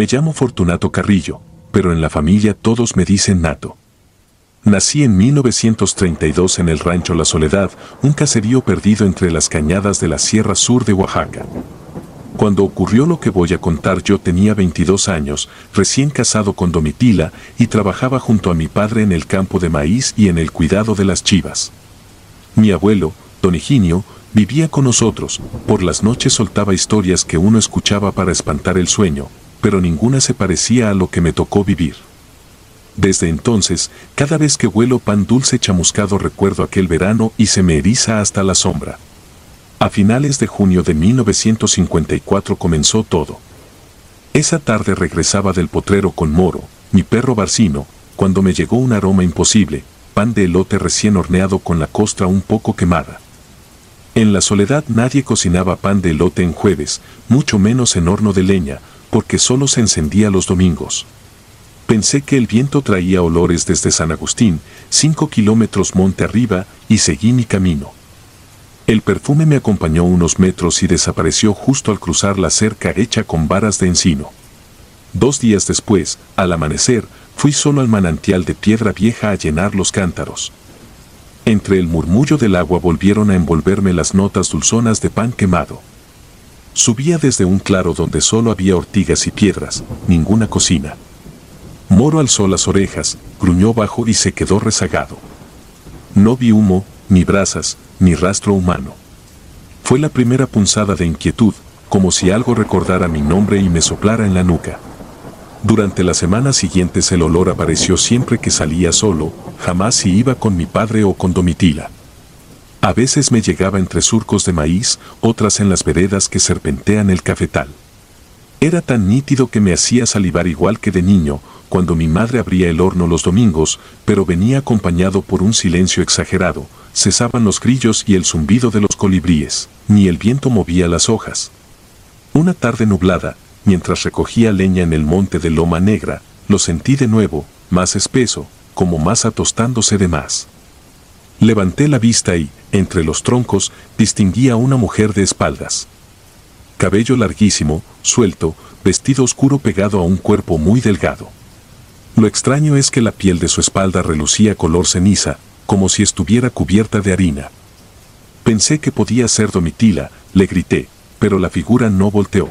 Me llamo Fortunato Carrillo, pero en la familia todos me dicen Nato. Nací en 1932 en el rancho La Soledad, un caserío perdido entre las cañadas de la Sierra Sur de Oaxaca. Cuando ocurrió lo que voy a contar yo tenía 22 años, recién casado con Domitila, y trabajaba junto a mi padre en el campo de maíz y en el cuidado de las chivas. Mi abuelo, don Higinio, vivía con nosotros. Por las noches soltaba historias que uno escuchaba para espantar el sueño, pero ninguna se parecía a lo que me tocó vivir. Desde entonces, cada vez que huelo pan dulce chamuscado recuerdo aquel verano y se me eriza hasta la sombra. A finales de junio de 1954 comenzó todo. Esa tarde regresaba del potrero con Moro, mi perro Barcino, cuando me llegó un aroma imposible, pan de elote recién horneado con la costra un poco quemada. En La Soledad nadie cocinaba pan de elote en jueves, mucho menos en horno de leña, porque solo se encendía los domingos. Pensé que el viento traía olores desde San Agustín, 5 kilómetros monte arriba, y seguí mi camino. El perfume me acompañó unos metros y desapareció justo al cruzar la cerca hecha con varas de encino. 2 días después, al amanecer, fui solo al manantial de piedra vieja a llenar los cántaros. Entre el murmullo del agua volvieron a envolverme las notas dulzonas de pan quemado. Subía desde un claro donde solo había ortigas y piedras, ninguna cocina. Moro alzó las orejas, gruñó bajo y se quedó rezagado. No vi humo, ni brasas, ni rastro humano. Fue la primera punzada de inquietud, como si algo recordara mi nombre y me soplara en la nuca. Durante las semanas siguientes el olor apareció siempre que salía solo, jamás si iba con mi padre o con Domitila. A veces me llegaba entre surcos de maíz, otras en las veredas que serpentean el cafetal. Era tan nítido que me hacía salivar igual que de niño, cuando mi madre abría el horno los domingos, pero venía acompañado por un silencio exagerado, cesaban los grillos y el zumbido de los colibríes, ni el viento movía las hojas. Una tarde nublada, mientras recogía leña en el monte de Loma Negra, lo sentí de nuevo, más espeso, como masa tostándose de más. Levanté la vista y, entre los troncos, distinguí a una mujer de espaldas. Cabello larguísimo, suelto, vestido oscuro pegado a un cuerpo muy delgado. Lo extraño es que la piel de su espalda relucía color ceniza, como si estuviera cubierta de harina. Pensé que podía ser Domitila, le grité, pero la figura no volteó.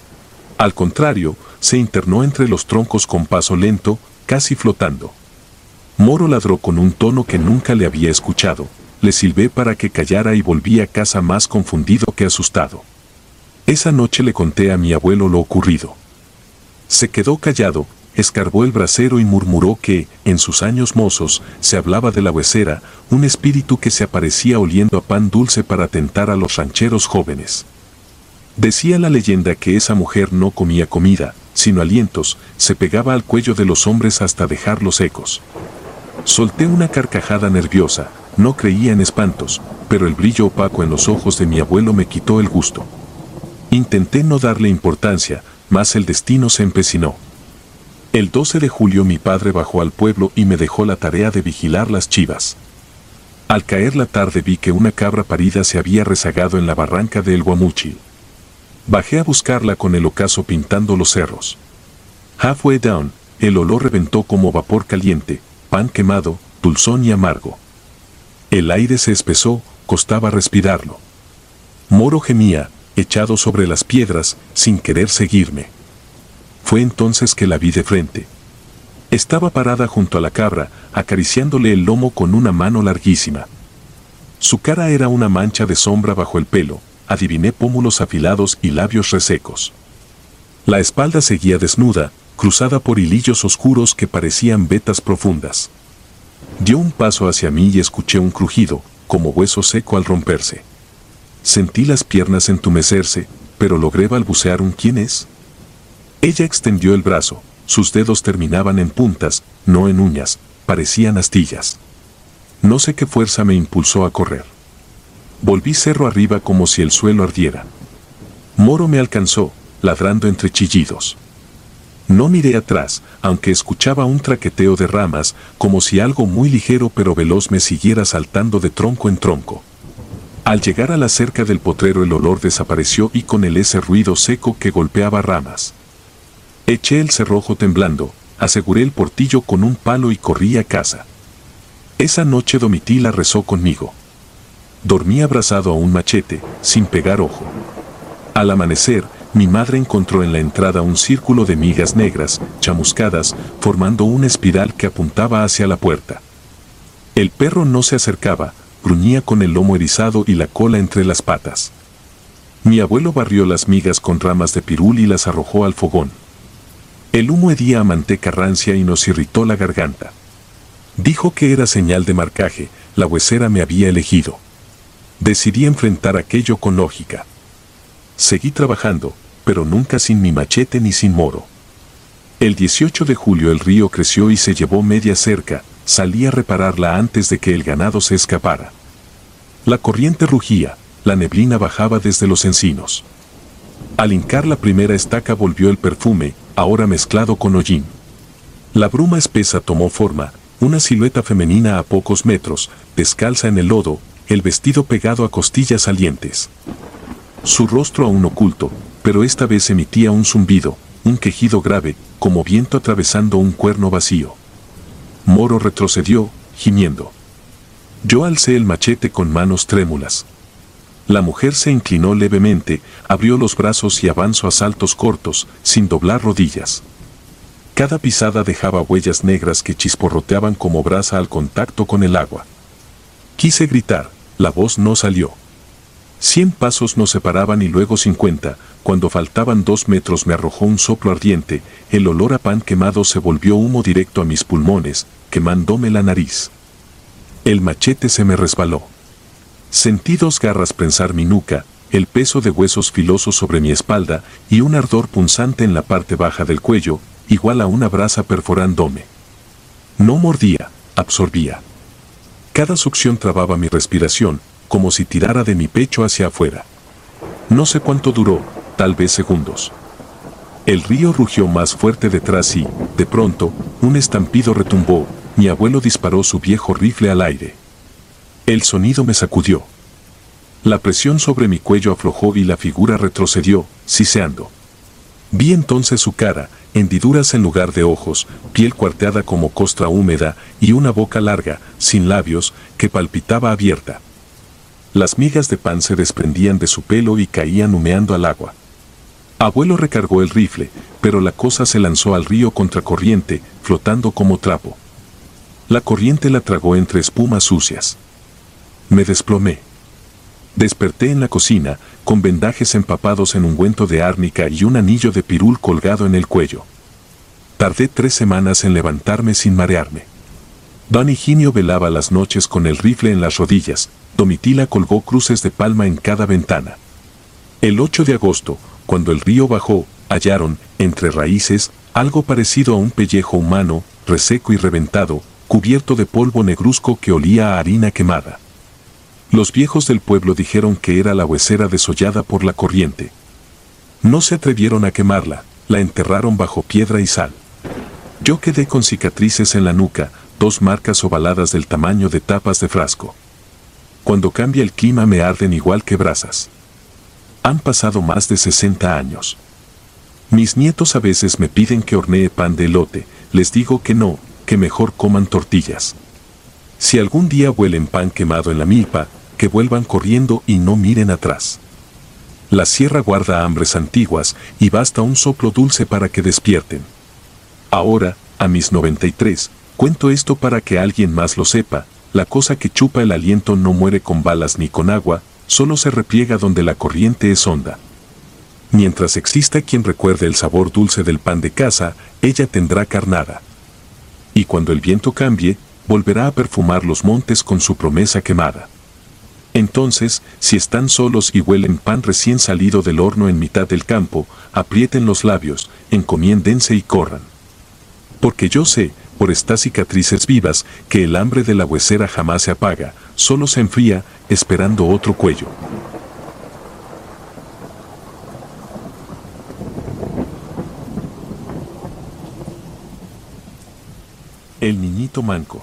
Al contrario, se internó entre los troncos con paso lento, casi flotando. Moro ladró con un tono que nunca le había escuchado. Le silbé para que callara y volví a casa más confundido que asustado. Esa noche le conté a mi abuelo lo ocurrido. Se quedó callado, escarbó el brasero y murmuró que, en sus años mozos, se hablaba de la huesera, un espíritu que se aparecía oliendo a pan dulce para tentar a los rancheros jóvenes. Decía la leyenda que esa mujer no comía comida, sino alientos, se pegaba al cuello de los hombres hasta dejarlos secos. Solté una carcajada nerviosa, no creía en espantos, pero el brillo opaco en los ojos de mi abuelo me quitó el gusto. Intenté no darle importancia, mas el destino se empecinó. El 12 de julio mi padre bajó al pueblo y me dejó la tarea de vigilar las chivas. Al caer la tarde vi que una cabra parida se había rezagado en la barranca de El Guamúchil. Bajé a buscarla con el ocaso pintando los cerros. Halfway down, el olor reventó como vapor caliente, pan quemado, dulzón y amargo. El aire se espesó, costaba respirarlo. Moro gemía, echado sobre las piedras, sin querer seguirme. Fue entonces que la vi de frente. Estaba parada junto a la cabra, acariciándole el lomo con una mano larguísima. Su cara era una mancha de sombra bajo el pelo, adiviné pómulos afilados y labios resecos. La espalda seguía desnuda, cruzada por hilillos oscuros que parecían vetas profundas. Dio un paso hacia mí y escuché un crujido, como hueso seco al romperse. Sentí las piernas entumecerse, pero logré balbucear un ¿quién es? Ella extendió el brazo, sus dedos terminaban en puntas, no en uñas, parecían astillas. No sé qué fuerza me impulsó a correr. Volví cerro arriba como si el suelo ardiera. Moro me alcanzó, ladrando entre chillidos. No miré atrás, aunque escuchaba un traqueteo de ramas, como si algo muy ligero pero veloz me siguiera saltando de tronco en tronco. Al llegar a la cerca del potrero el olor desapareció y con él ese ruido seco que golpeaba ramas. Eché el cerrojo temblando, aseguré el portillo con un palo y corrí a casa. Esa noche Domitila rezó conmigo. Dormí abrazado a un machete, sin pegar ojo. Al amanecer, mi madre encontró en la entrada un círculo de migas negras, chamuscadas, formando una espiral que apuntaba hacia la puerta. El perro no se acercaba, gruñía con el lomo erizado y la cola entre las patas. Mi abuelo barrió las migas con ramas de pirul y las arrojó al fogón. El humo hedía a manteca rancia y nos irritó la garganta. Dijo que era señal de marcaje, la huesera me había elegido. Decidí enfrentar aquello con lógica. Seguí trabajando, pero nunca sin mi machete ni sin moro. El 18 de julio el río creció y se llevó media cerca, salí a repararla antes de que el ganado se escapara. La corriente rugía, la neblina bajaba desde los encinos. Al hincar la primera estaca volvió el perfume, ahora mezclado con hollín. La bruma espesa tomó forma, una silueta femenina a pocos metros, descalza en el lodo, el vestido pegado a costillas salientes. Su rostro aún oculto, pero esta vez emitía un zumbido, un quejido grave, como viento atravesando un cuerno vacío. Moro retrocedió, gimiendo. Yo alcé el machete con manos trémulas. La mujer se inclinó levemente, abrió los brazos y avanzó a saltos cortos, sin doblar rodillas. Cada pisada dejaba huellas negras que chisporroteaban como brasa al contacto con el agua. Quise gritar, la voz no salió. 100 pasos nos separaban y luego 50, cuando faltaban 2 metros me arrojó un soplo ardiente, el olor a pan quemado se volvió humo directo a mis pulmones, quemándome la nariz. El machete se me resbaló. Sentí 2 garras prensar mi nuca, el peso de huesos filosos sobre mi espalda y un ardor punzante en la parte baja del cuello, igual a una brasa perforándome. No mordía, absorbía. Cada succión trababa mi respiración, como si tirara de mi pecho hacia afuera. No sé cuánto duró, tal vez segundos. El río rugió más fuerte detrás y, de pronto, un estampido retumbó, mi abuelo disparó su viejo rifle al aire. El sonido me sacudió. La presión sobre mi cuello aflojó y la figura retrocedió, siseando. Vi entonces su cara, hendiduras en lugar de ojos, piel cuarteada como costra húmeda y una boca larga, sin labios, que palpitaba abierta. Las migas de pan se desprendían de su pelo y caían humeando al agua. Abuelo recargó el rifle, pero la cosa se lanzó al río contracorriente, flotando como trapo. La corriente la tragó entre espumas sucias. Me desplomé. Desperté en la cocina, con vendajes empapados en ungüento de árnica y un anillo de pirul colgado en el cuello. Tardé 3 semanas en levantarme sin marearme. Don Higinio velaba las noches con el rifle en las rodillas, Domitila colgó cruces de palma en cada ventana. El 8 de agosto, cuando el río bajó, hallaron, entre raíces, algo parecido a un pellejo humano, reseco y reventado, cubierto de polvo negruzco que olía a harina quemada. Los viejos del pueblo dijeron que era la huesera desollada por la corriente. No se atrevieron a quemarla, la enterraron bajo piedra y sal. Yo quedé con cicatrices en la nuca, 2 marcas ovaladas del tamaño de tapas de frasco. Cuando cambia el clima me arden igual que brasas. Han pasado más de 60 años. Mis nietos a veces me piden que hornee pan de elote, les digo que no, que mejor coman tortillas. Si algún día huelen pan quemado en la milpa, que vuelvan corriendo y no miren atrás. La sierra guarda hambres antiguas y basta un soplo dulce para que despierten. Ahora, a mis 93, cuento esto para que alguien más lo sepa, la cosa que chupa el aliento no muere con balas ni con agua, solo se repliega donde la corriente es honda. Mientras exista quien recuerde el sabor dulce del pan de casa, ella tendrá carnada. Y cuando el viento cambie, volverá a perfumar los montes con su promesa quemada. Entonces, si están solos y huelen pan recién salido del horno en mitad del campo, aprieten los labios, encomiéndense y corran. Porque yo sé, por estas cicatrices vivas, que el hambre de la huesera jamás se apaga, solo se enfría, esperando otro cuello. El niñito manco.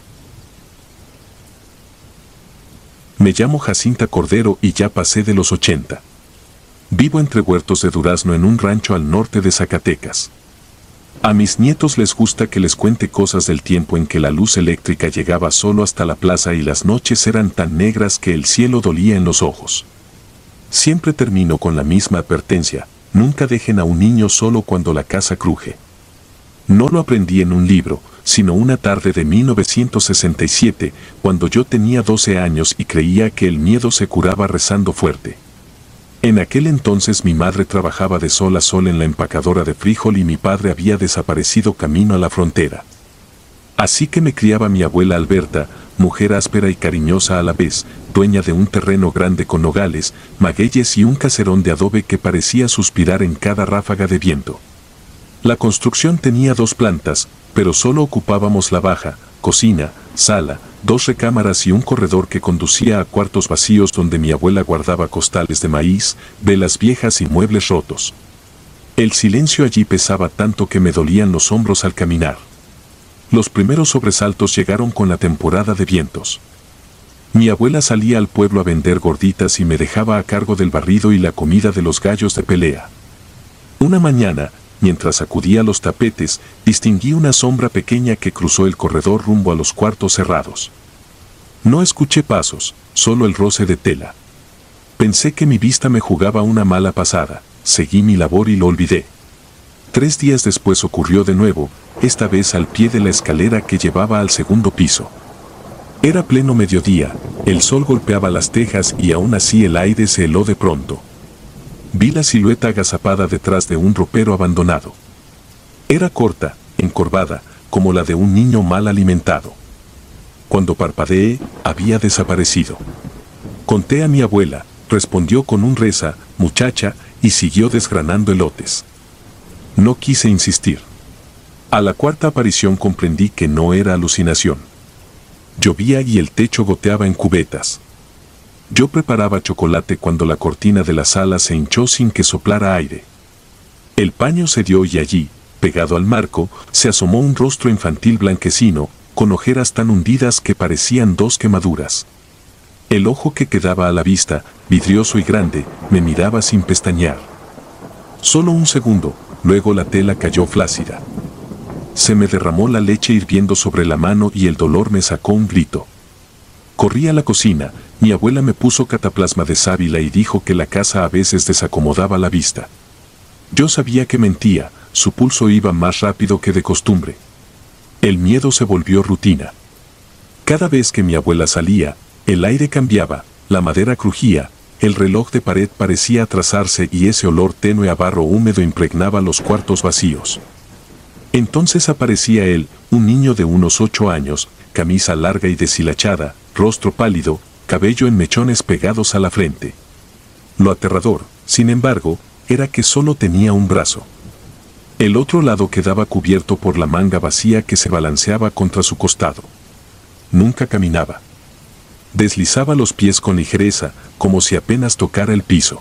Me llamo Jacinta Cordero y ya pasé de los 80. Vivo entre huertos de durazno en un rancho al norte de Zacatecas. A mis nietos les gusta que les cuente cosas del tiempo en que la luz eléctrica llegaba solo hasta la plaza y las noches eran tan negras que el cielo dolía en los ojos. Siempre termino con la misma advertencia: nunca dejen a un niño solo cuando la casa cruje. No lo aprendí en un libro, sino una tarde de 1967, cuando yo tenía 12 años y creía que el miedo se curaba rezando fuerte. En aquel entonces mi madre trabajaba de sol a sol en la empacadora de frijol y mi padre había desaparecido camino a la frontera. Así que me criaba mi abuela Alberta, mujer áspera y cariñosa a la vez, dueña de un terreno grande con nogales, magueyes y un caserón de adobe que parecía suspirar en cada ráfaga de viento. La construcción tenía 2 plantas, pero solo ocupábamos la baja, cocina, sala, 2 recámaras y un corredor que conducía a cuartos vacíos donde mi abuela guardaba costales de maíz, velas viejas y muebles rotos. El silencio allí pesaba tanto que me dolían los hombros al caminar. Los primeros sobresaltos llegaron con la temporada de vientos. Mi abuela salía al pueblo a vender gorditas y me dejaba a cargo del barrido y la comida de los gallos de pelea. Una mañana, mientras sacudía los tapetes, distinguí una sombra pequeña que cruzó el corredor rumbo a los cuartos cerrados. No escuché pasos, solo el roce de tela. Pensé que mi vista me jugaba una mala pasada, seguí mi labor y lo olvidé. 3 días después ocurrió de nuevo, esta vez al pie de la escalera que llevaba al segundo piso. Era pleno mediodía, el sol golpeaba las tejas y aún así el aire se heló de pronto. Vi la silueta agazapada detrás de un ropero abandonado. Era corta, encorvada, como la de un niño mal alimentado. Cuando parpadeé, había desaparecido. Conté a mi abuela, respondió con un reza, muchacha, y siguió desgranando elotes. No quise insistir. A la 4ª aparición comprendí que no era alucinación. Llovía y el techo goteaba en cubetas. Yo preparaba chocolate cuando la cortina de la sala se hinchó sin que soplara aire. El paño cedió y allí, pegado al marco, se asomó un rostro infantil blanquecino, con ojeras tan hundidas que parecían 2 quemaduras. El ojo que quedaba a la vista, vidrioso y grande, me miraba sin pestañear. Solo un segundo, luego la tela cayó flácida. Se me derramó la leche hirviendo sobre la mano y el dolor me sacó un grito. Corrí a la cocina, mi abuela me puso cataplasma de sábila y dijo que la casa a veces desacomodaba la vista. Yo sabía que mentía, su pulso iba más rápido que de costumbre. El miedo se volvió rutina. Cada vez que mi abuela salía, el aire cambiaba, la madera crujía, el reloj de pared parecía atrasarse y ese olor tenue a barro húmedo impregnaba los cuartos vacíos. Entonces aparecía él, un niño de unos 8 años, camisa larga y deshilachada, rostro pálido, cabello en mechones pegados a la frente. Lo aterrador, sin embargo, era que solo tenía un brazo. El otro lado quedaba cubierto por la manga vacía que se balanceaba contra su costado. Nunca caminaba. Deslizaba los pies con ligereza, como si apenas tocara el piso.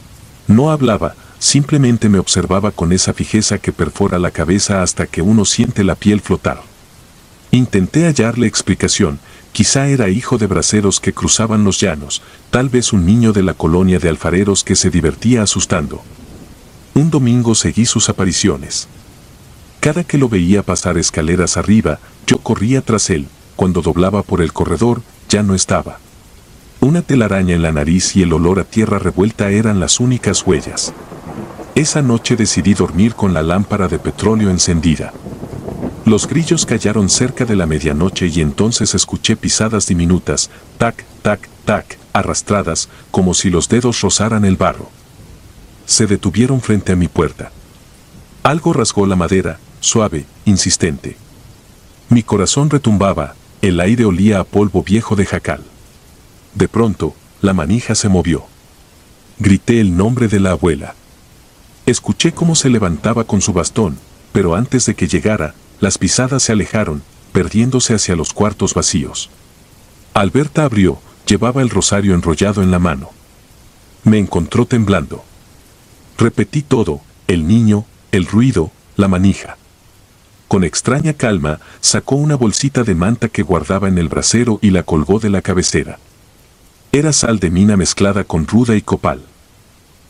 No hablaba, simplemente me observaba con esa fijeza que perfora la cabeza hasta que uno siente la piel flotar. Intenté hallarle explicación, quizá era hijo de braceros que cruzaban los llanos, tal vez un niño de la colonia de alfareros que se divertía asustando. Un domingo seguí sus apariciones. Cada que lo veía pasar escaleras arriba, yo corría tras él, cuando doblaba por el corredor, ya no estaba. Una telaraña en la nariz y el olor a tierra revuelta eran las únicas huellas. Esa noche decidí dormir con la lámpara de petróleo encendida. Los grillos callaron cerca de la medianoche y entonces escuché pisadas diminutas, tac, tac, tac, arrastradas, como si los dedos rozaran el barro. Se detuvieron frente a mi puerta. Algo rasgó la madera, suave, insistente. Mi corazón retumbaba, el aire olía a polvo viejo de jacal. De pronto, la manija se movió. Grité el nombre de la abuela. Escuché cómo se levantaba con su bastón, pero antes de que llegara, las pisadas se alejaron, perdiéndose hacia los cuartos vacíos. Alberta abrió, llevaba el rosario enrollado en la mano. Me encontró temblando. Repetí todo, el niño, el ruido, la manija. Con extraña calma, sacó una bolsita de manta que guardaba en el brasero y la colgó de la cabecera. Era sal de mina mezclada con ruda y copal.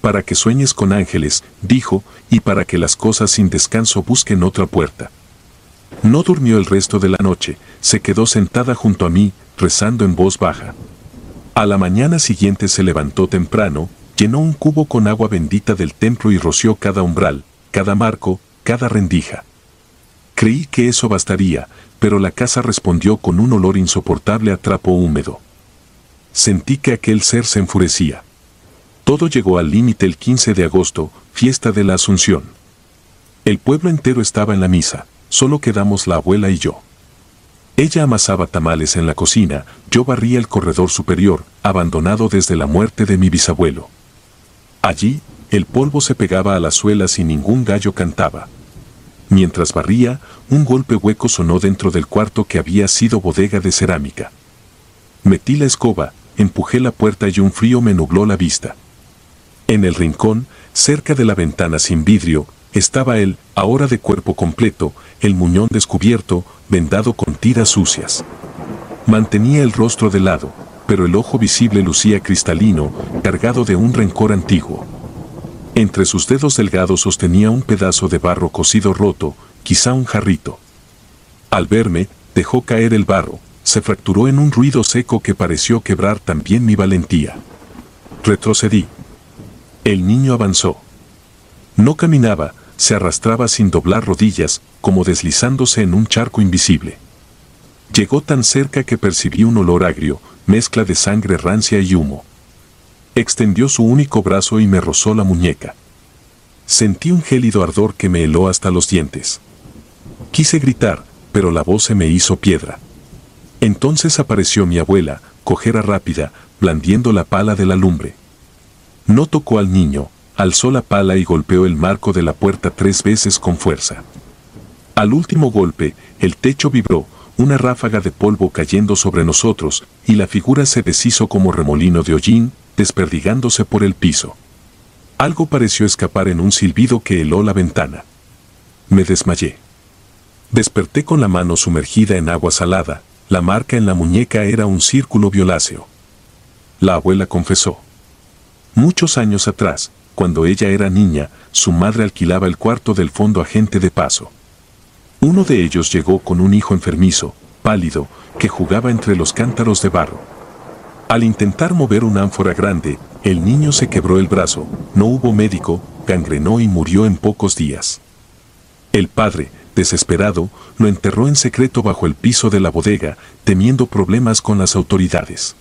para que sueñes con ángeles, dijo, y para que las cosas sin descanso busquen otra puerta. No durmió el resto de la noche, se quedó sentada junto a mí, rezando en voz baja. A la mañana siguiente se levantó temprano, llenó un cubo con agua bendita del templo y roció cada umbral, cada marco, cada rendija. Creí que eso bastaría, pero la casa respondió con un olor insoportable a trapo húmedo. Sentí que aquel ser se enfurecía. Todo llegó al límite el 15 de agosto, fiesta de la Asunción. El pueblo entero estaba en la misa, solo quedamos la abuela y yo. Ella amasaba tamales en la cocina, yo barría el corredor superior, abandonado desde la muerte de mi bisabuelo. Allí, el polvo se pegaba a las suelas y ningún gallo cantaba. Mientras barría, un golpe hueco sonó dentro del cuarto que había sido bodega de cerámica. Metí la escoba, empujé la puerta y un frío me nubló la vista. En el rincón, cerca de la ventana sin vidrio, estaba él, ahora de cuerpo completo, el muñón descubierto, vendado con tiras sucias. Mantenía el rostro de lado, pero el ojo visible lucía cristalino, cargado de un rencor antiguo. Entre sus dedos delgados sostenía un pedazo de barro cocido roto, quizá un jarrito. Al verme, dejó caer el barro, se fracturó en un ruido seco que pareció quebrar también mi valentía. Retrocedí. El niño avanzó. No caminaba, se arrastraba sin doblar rodillas, como deslizándose en un charco invisible. Llegó tan cerca que percibí un olor agrio, mezcla de sangre rancia y humo. Extendió su único brazo y me rozó la muñeca. Sentí un gélido ardor que me heló hasta los dientes. Quise gritar, pero la voz se me hizo piedra. Entonces apareció mi abuela, cojera rápida, blandiendo la pala de la lumbre. No tocó al niño, alzó la pala y golpeó el marco de la puerta 3 veces con fuerza. Al último golpe, el techo vibró, una ráfaga de polvo cayendo sobre nosotros, y la figura se deshizo como remolino de hollín, desperdigándose por el piso. Algo pareció escapar en un silbido que heló la ventana. Me desmayé. Desperté con la mano sumergida en agua salada, la marca en la muñeca era un círculo violáceo. La abuela confesó. Muchos años atrás, cuando ella era niña, su madre alquilaba el cuarto del fondo a gente de paso. Uno de ellos llegó con un hijo enfermizo, pálido, que jugaba entre los cántaros de barro. Al intentar mover una ánfora grande, el niño se quebró el brazo, no hubo médico, gangrenó y murió en pocos días. El padre, desesperado, lo enterró en secreto bajo el piso de la bodega, temiendo problemas con las autoridades.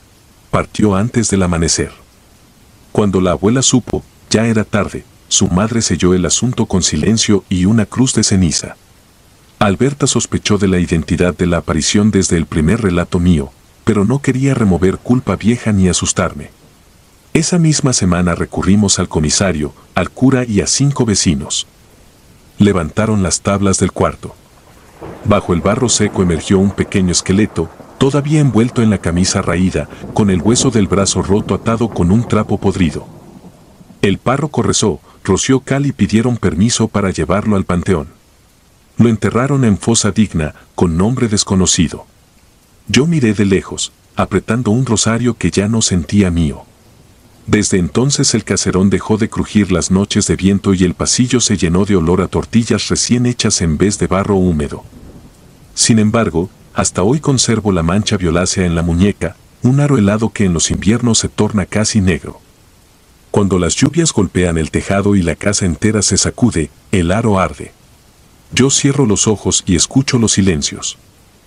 Partió antes del amanecer. Cuando la abuela supo, ya era tarde, su madre selló el asunto con silencio y una cruz de ceniza. Alberta sospechó de la identidad de la aparición desde el primer relato mío, pero no quería remover culpa vieja ni asustarme. Esa misma semana recurrimos al comisario, al cura y a 5 vecinos. Levantaron las tablas del cuarto. Bajo el barro seco emergió un pequeño esqueleto, todavía envuelto en la camisa raída, con el hueso del brazo roto atado con un trapo podrido. El párroco rezó, roció cal y pidieron permiso para llevarlo al panteón. Lo enterraron en fosa digna, con nombre desconocido. Yo miré de lejos, apretando un rosario que ya no sentía mío. Desde entonces el caserón dejó de crujir las noches de viento y el pasillo se llenó de olor a tortillas recién hechas en vez de barro húmedo. Sin embargo, hasta hoy conservo la mancha violácea en la muñeca, un aro helado que en los inviernos se torna casi negro. Cuando las lluvias golpean el tejado y la casa entera se sacude, el aro arde. Yo cierro los ojos y escucho los silencios.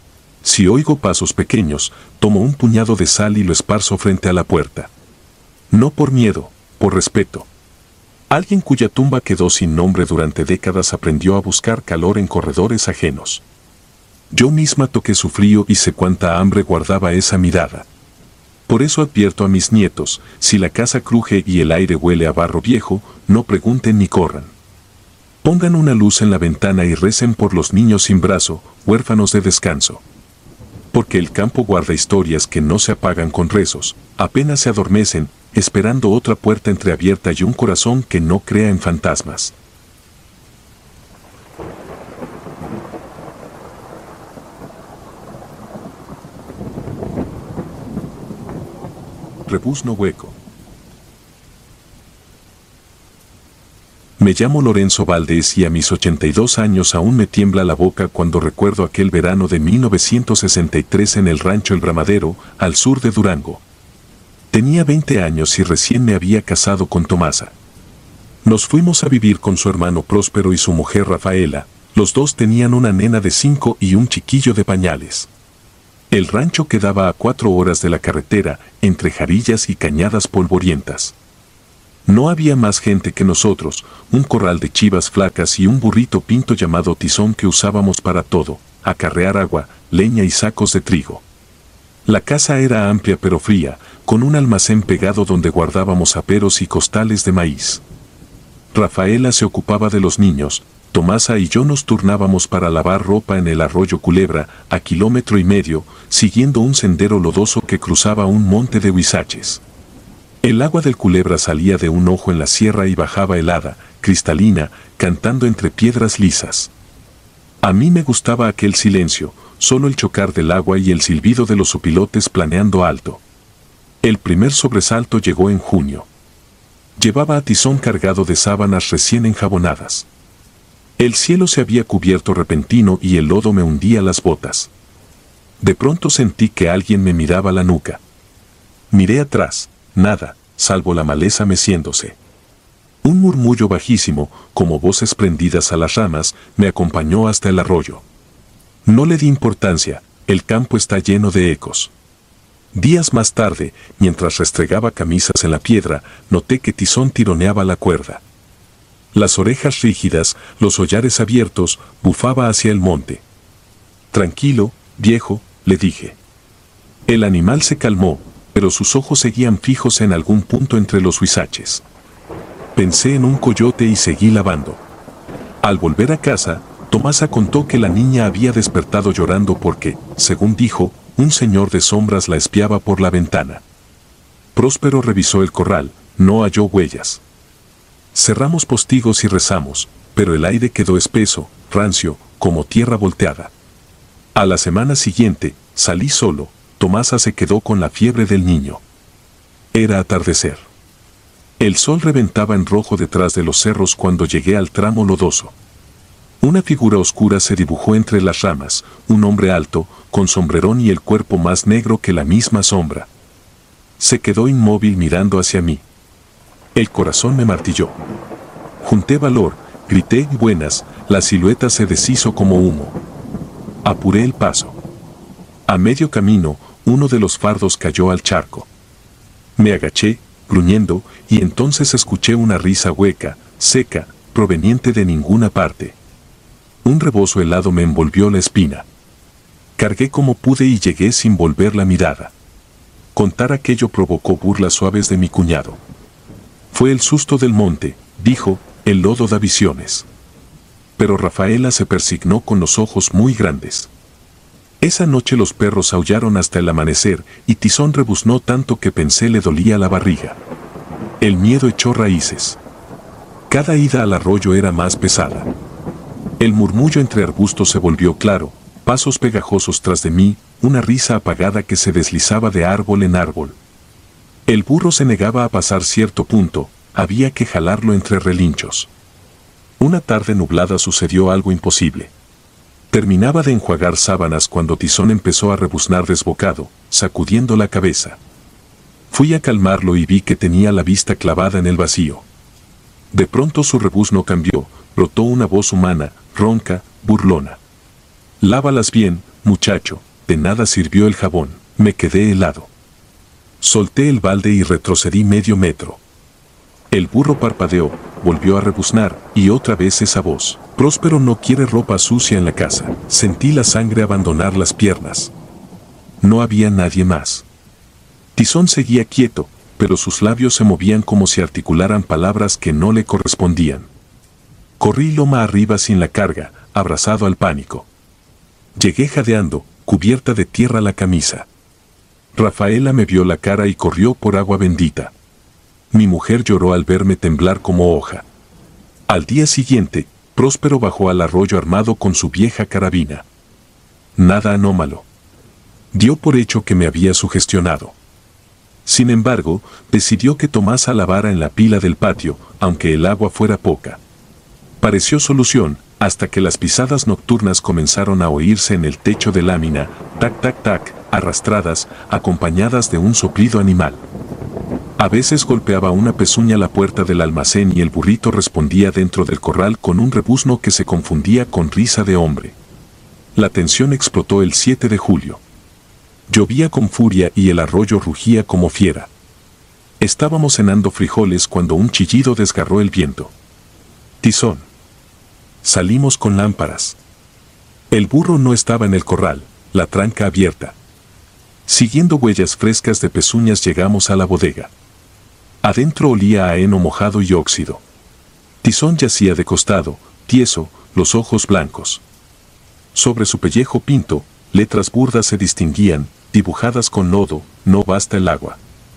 Si oigo pasos pequeños, tomo un puñado de sal y lo esparzo frente a la puerta. No por miedo, por respeto. Alguien cuya tumba quedó sin nombre durante décadas aprendió a buscar calor en corredores ajenos. Yo misma toqué su frío y sé cuánta hambre guardaba esa mirada. Por eso advierto a mis nietos, si la casa cruje y el aire huele a barro viejo, no pregunten ni corran. Pongan una luz en la ventana y recen por los niños sin brazo, huérfanos de descanso. Porque el campo guarda historias que no se apagan con rezos, apenas se adormecen, esperando otra puerta entreabierta y un corazón que no crea en fantasmas. Rebuzno hueco. Me llamo Lorenzo Valdés y a mis 82 años aún me tiembla la boca cuando recuerdo aquel verano de 1963 en el rancho El Bramadero, al sur de Durango. Tenía 20 años y recién me había casado con Tomasa. Nos fuimos a vivir con su hermano Próspero y su mujer Rafaela. Los dos tenían una nena de 5 y un chiquillo de pañales. El rancho quedaba a 4 horas de la carretera, entre jarillas y cañadas polvorientas. No había más gente que nosotros, un corral de chivas flacas y un burrito pinto llamado Tizón que usábamos para todo, acarrear agua, leña y sacos de trigo. La casa era amplia pero fría, con un almacén pegado donde guardábamos aperos y costales de maíz. Rafaela se ocupaba de los niños, Tomasa y yo nos turnábamos para lavar ropa en el arroyo Culebra, a 1,5 kilómetros, siguiendo un sendero lodoso que cruzaba un monte de huizaches. El agua del Culebra salía de un ojo en la sierra y bajaba helada, cristalina, cantando entre piedras lisas. A mí me gustaba aquel silencio, solo el chocar del agua y el silbido de los opilotes planeando alto. El primer sobresalto llegó en junio. Llevaba a Tizón cargado de sábanas recién enjabonadas. El cielo se había cubierto repentino y el lodo me hundía las botas. De pronto sentí que alguien me miraba la nuca. Miré atrás. Nada, salvo la maleza meciéndose. Un murmullo bajísimo, como voces prendidas a las ramas, me acompañó hasta el arroyo. No le di importancia, el campo está lleno de ecos. Días más tarde, mientras restregaba camisas en la piedra, noté que Tizón tironeaba la cuerda. Las orejas rígidas, los hollares abiertos, bufaba hacia el monte. Tranquilo, viejo, le dije. El animal se calmó, pero sus ojos seguían fijos en algún punto entre los huizaches. Pensé en un coyote y seguí lavando. Al volver a casa, Tomasa contó que la niña había despertado llorando porque, según dijo, un señor de sombras la espiaba por la ventana. Próspero revisó el corral, no halló huellas. Cerramos postigos y rezamos, pero el aire quedó espeso, rancio, como tierra volteada. A la semana siguiente, salí solo. Tomasa se quedó con la fiebre del niño. Era atardecer. El sol reventaba en rojo detrás de los cerros cuando llegué al tramo lodoso. Una figura oscura se dibujó entre las ramas, un hombre alto, con sombrerón y el cuerpo más negro que la misma sombra. Se quedó inmóvil mirando hacia mí. El corazón me martilló. Junté valor, grité buenas, la silueta se deshizo como humo. Apuré el paso. A medio camino, uno de los fardos cayó al charco. Me agaché, gruñendo, y entonces escuché una risa hueca, seca, proveniente de ninguna parte. Un rebozo helado me envolvió la espina. Cargué como pude y llegué sin volver la mirada. Contar aquello provocó burlas suaves de mi cuñado. Fue el susto del monte, dijo, el lodo da visiones. Pero Rafaela se persignó con los ojos muy grandes. Esa noche los perros aullaron hasta el amanecer y Tizón rebuznó tanto que pensé le dolía la barriga. El miedo echó raíces. Cada ida al arroyo era más pesada. El murmullo entre arbustos se volvió claro, pasos pegajosos tras de mí, una risa apagada que se deslizaba de árbol en árbol. El burro se negaba a pasar cierto punto, había que jalarlo entre relinchos. Una tarde nublada sucedió algo imposible. Terminaba de enjuagar sábanas cuando Tizón empezó a rebuznar desbocado, sacudiendo la cabeza. Fui a calmarlo y vi que tenía la vista clavada en el vacío. De pronto su rebuzno cambió, brotó una voz humana, ronca, burlona. Lávalas bien, muchacho, de nada sirvió el jabón, me quedé helado. Solté el balde y retrocedí medio metro. El burro parpadeó, volvió a rebuznar, y otra vez esa voz. Próspero no quiere ropa sucia en la casa. Sentí la sangre abandonar las piernas. No había nadie más. Tizón seguía quieto, pero sus labios se movían como si articularan palabras que no le correspondían. Corrí loma arriba sin la carga, abrazado al pánico. Llegué jadeando, cubierta de tierra la camisa. Rafaela me vio la cara y corrió por agua bendita. Mi mujer lloró al verme temblar como hoja. Al día siguiente, Próspero bajó al arroyo armado con su vieja carabina. Nada anómalo. Dio por hecho que me había sugestionado. Sin embargo, decidió que Tomasa lavara en la pila del patio, aunque el agua fuera poca. Pareció solución, hasta que las pisadas nocturnas comenzaron a oírse en el techo de lámina, tac tac tac, arrastradas, acompañadas de un soplido animal. A veces golpeaba una pezuña la puerta del almacén y el burrito respondía dentro del corral con un rebuzno que se confundía con risa de hombre. La tensión explotó el 7 de julio. Llovía con furia y el arroyo rugía como fiera. Estábamos cenando frijoles cuando un chillido desgarró el viento. Tizón. Salimos con lámparas. El burro no estaba en el corral, la tranca abierta. Siguiendo huellas frescas de pezuñas llegamos a la bodega. Adentro olía a heno mojado y óxido. Tizón yacía de costado, tieso, los ojos blancos. Sobre su pellejo pinto, letras burdas se distinguían, dibujadas con lodo, no basta el agua.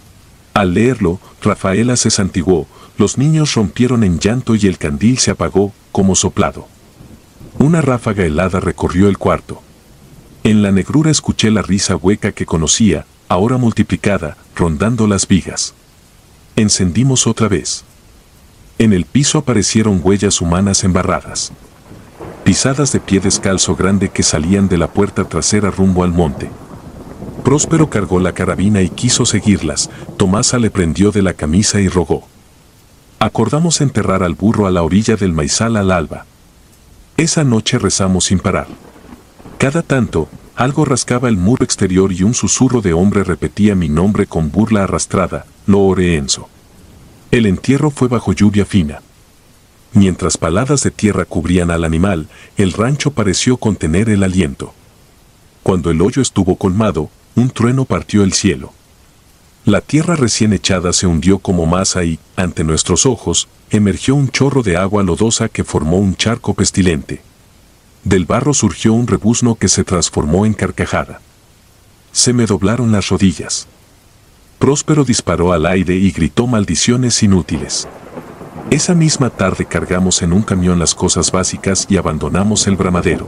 Al leerlo, Rafaela se santiguó, los niños rompieron en llanto y el candil se apagó, como soplado. Una ráfaga helada recorrió el cuarto. En la negrura escuché la risa hueca que conocía, ahora multiplicada, rondando las vigas. Encendimos otra vez. En el piso aparecieron huellas humanas embarradas. Pisadas de pie descalzo grande que salían de la puerta trasera rumbo al monte. Próspero cargó la carabina y quiso seguirlas. Tomasa le prendió de la camisa y rogó. Acordamos enterrar al burro a la orilla del maizal al alba. Esa noche rezamos sin parar. Cada tanto, algo rascaba el muro exterior y un susurro de hombre repetía mi nombre con burla arrastrada, Lorenzo. El entierro fue bajo lluvia fina. Mientras paladas de tierra cubrían al animal, el rancho pareció contener el aliento. Cuando el hoyo estuvo colmado, un trueno partió el cielo. La tierra recién echada se hundió como masa y, ante nuestros ojos, emergió un chorro de agua lodosa que formó un charco pestilente. Del barro surgió un rebuzno que se transformó en carcajada. Se me doblaron las rodillas. Próspero disparó al aire y gritó maldiciones inútiles. Esa misma tarde cargamos en un camión las cosas básicas y abandonamos el bramadero.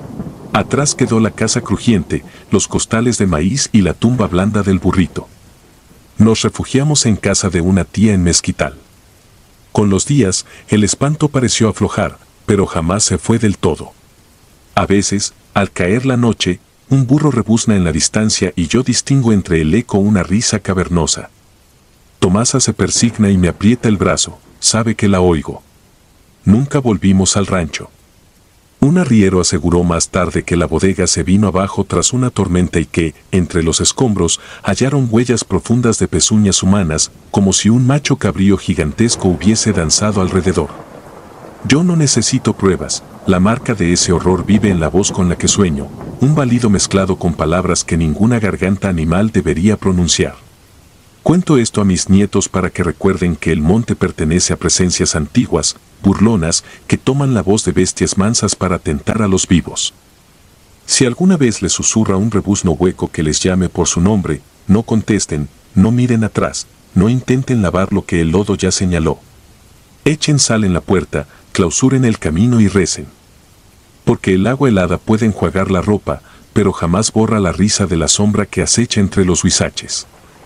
Atrás quedó la casa crujiente, los costales de maíz y la tumba blanda del burrito. Nos refugiamos en casa de una tía en Mezquital. Con los días, el espanto pareció aflojar, pero jamás se fue del todo. A veces, al caer la noche, un burro rebuzna en la distancia y yo distingo entre el eco una risa cavernosa. Tomasa se persigna y me aprieta el brazo, sabe que la oigo. Nunca volvimos al rancho. Un arriero aseguró más tarde que la bodega se vino abajo tras una tormenta y que, entre los escombros, hallaron huellas profundas de pezuñas humanas, como si un macho cabrío gigantesco hubiese danzado alrededor. Yo no necesito pruebas, la marca de ese horror vive en la voz con la que sueño, un balido mezclado con palabras que ninguna garganta animal debería pronunciar. Cuento esto a mis nietos para que recuerden que el monte pertenece a presencias antiguas, burlonas, que toman la voz de bestias mansas para tentar a los vivos. Si alguna vez les susurra un rebuzno hueco que les llame por su nombre, no contesten, no miren atrás, no intenten lavar lo que el lodo ya señaló. Echen sal en la puerta, clausuren el camino y recen. Porque el agua helada puede enjuagar la ropa, pero jamás borra la risa de la sombra que acecha entre los huizaches.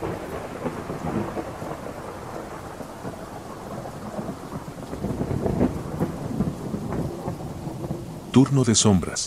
Turno de sombras.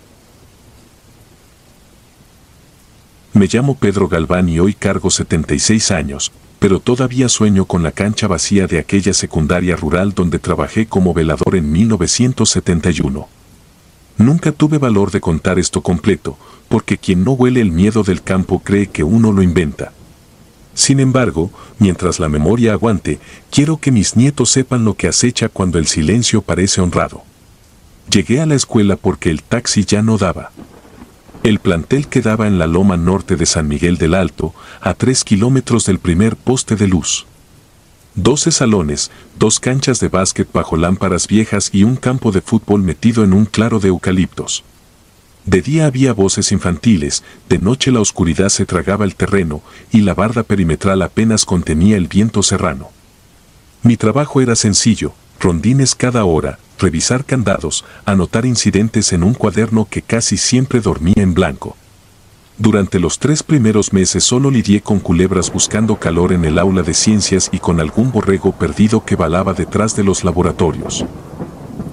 Me llamo Pedro Galván y hoy cargo 76 años, pero todavía sueño con la cancha vacía de aquella secundaria rural donde trabajé como velador en 1971. Nunca tuve valor de contar esto completo, porque quien no huele el miedo del campo cree que uno lo inventa. Sin embargo, mientras la memoria aguante, quiero que mis nietos sepan lo que acecha cuando el silencio parece honrado. Llegué a la escuela porque el taxi ya no daba. El plantel quedaba en la loma norte de San Miguel del Alto, a 3 kilómetros del primer poste de luz. 12 salones, 2 canchas de básquet bajo lámparas viejas y un campo de fútbol metido en un claro de eucaliptos. De día había voces infantiles, de noche la oscuridad se tragaba el terreno y la barda perimetral apenas contenía el viento serrano. Mi trabajo era sencillo, rondines cada hora, revisar candados, anotar incidentes en un cuaderno que casi siempre dormía en blanco. Durante los 3 primeros meses solo lidié con culebras buscando calor en el aula de ciencias y con algún borrego perdido que balaba detrás de los laboratorios.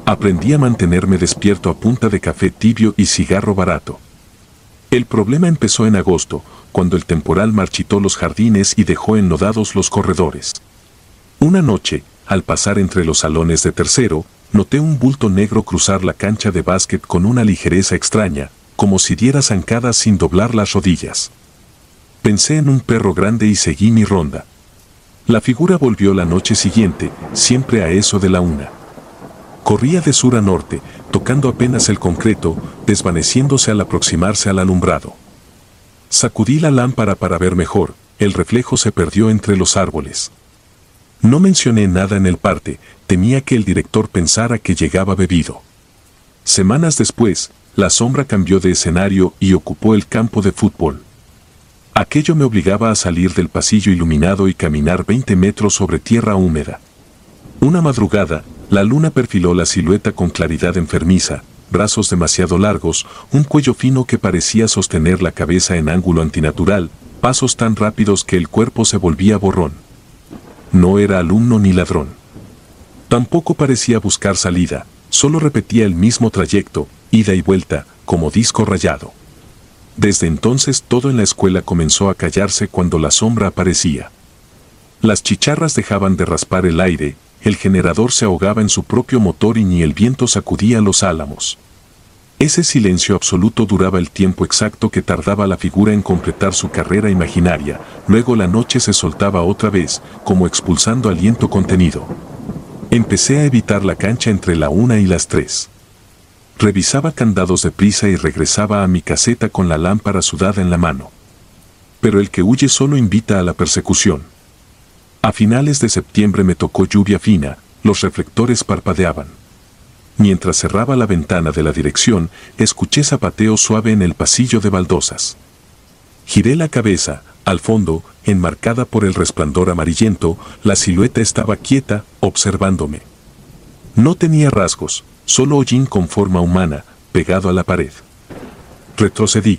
Aprendí a mantenerme despierto a punta de café tibio y cigarro barato. El problema empezó en agosto, cuando el temporal marchitó los jardines y dejó enlodados los corredores. Una noche, al pasar entre los salones de tercero, noté un bulto negro cruzar la cancha de básquet con una ligereza extraña, como si diera zancadas sin doblar las rodillas. Pensé en un perro grande y seguí mi ronda. La figura volvió la noche siguiente, siempre a eso de la 1. Corría de sur a norte, tocando apenas el concreto, desvaneciéndose al aproximarse al alumbrado. Sacudí la lámpara para ver mejor, el reflejo se perdió entre los árboles. No mencioné nada en el parte, temía que el director pensara que llegaba bebido. Semanas después, la sombra cambió de escenario y ocupó el campo de fútbol. Aquello me obligaba a salir del pasillo iluminado y caminar 20 metros sobre tierra húmeda. Una madrugada, la luna perfiló la silueta con claridad enfermiza, brazos demasiado largos, un cuello fino que parecía sostener la cabeza en ángulo antinatural, pasos tan rápidos que el cuerpo se volvía borrón. No era alumno ni ladrón. Tampoco parecía buscar salida, solo repetía el mismo trayecto, ida y vuelta, como disco rayado. Desde entonces todo en la escuela comenzó a callarse cuando la sombra aparecía. Las chicharras dejaban de raspar el aire, el generador se ahogaba en su propio motor y ni el viento sacudía los álamos. Ese silencio absoluto duraba el tiempo exacto que tardaba la figura en completar su carrera imaginaria, luego la noche se soltaba otra vez, como expulsando aliento contenido. Empecé a evitar la cancha entre la 1 y las 3. Revisaba candados deprisa y regresaba a mi caseta con la lámpara sudada en la mano. Pero el que huye solo invita a la persecución. A finales de septiembre me tocó lluvia fina, los reflectores parpadeaban. Mientras cerraba la ventana de la dirección, escuché zapateo suave en el pasillo de baldosas. Giré la cabeza, al fondo, enmarcada por el resplandor amarillento, la silueta estaba quieta, observándome. No tenía rasgos, solo hollín con forma humana, pegado a la pared. Retrocedí.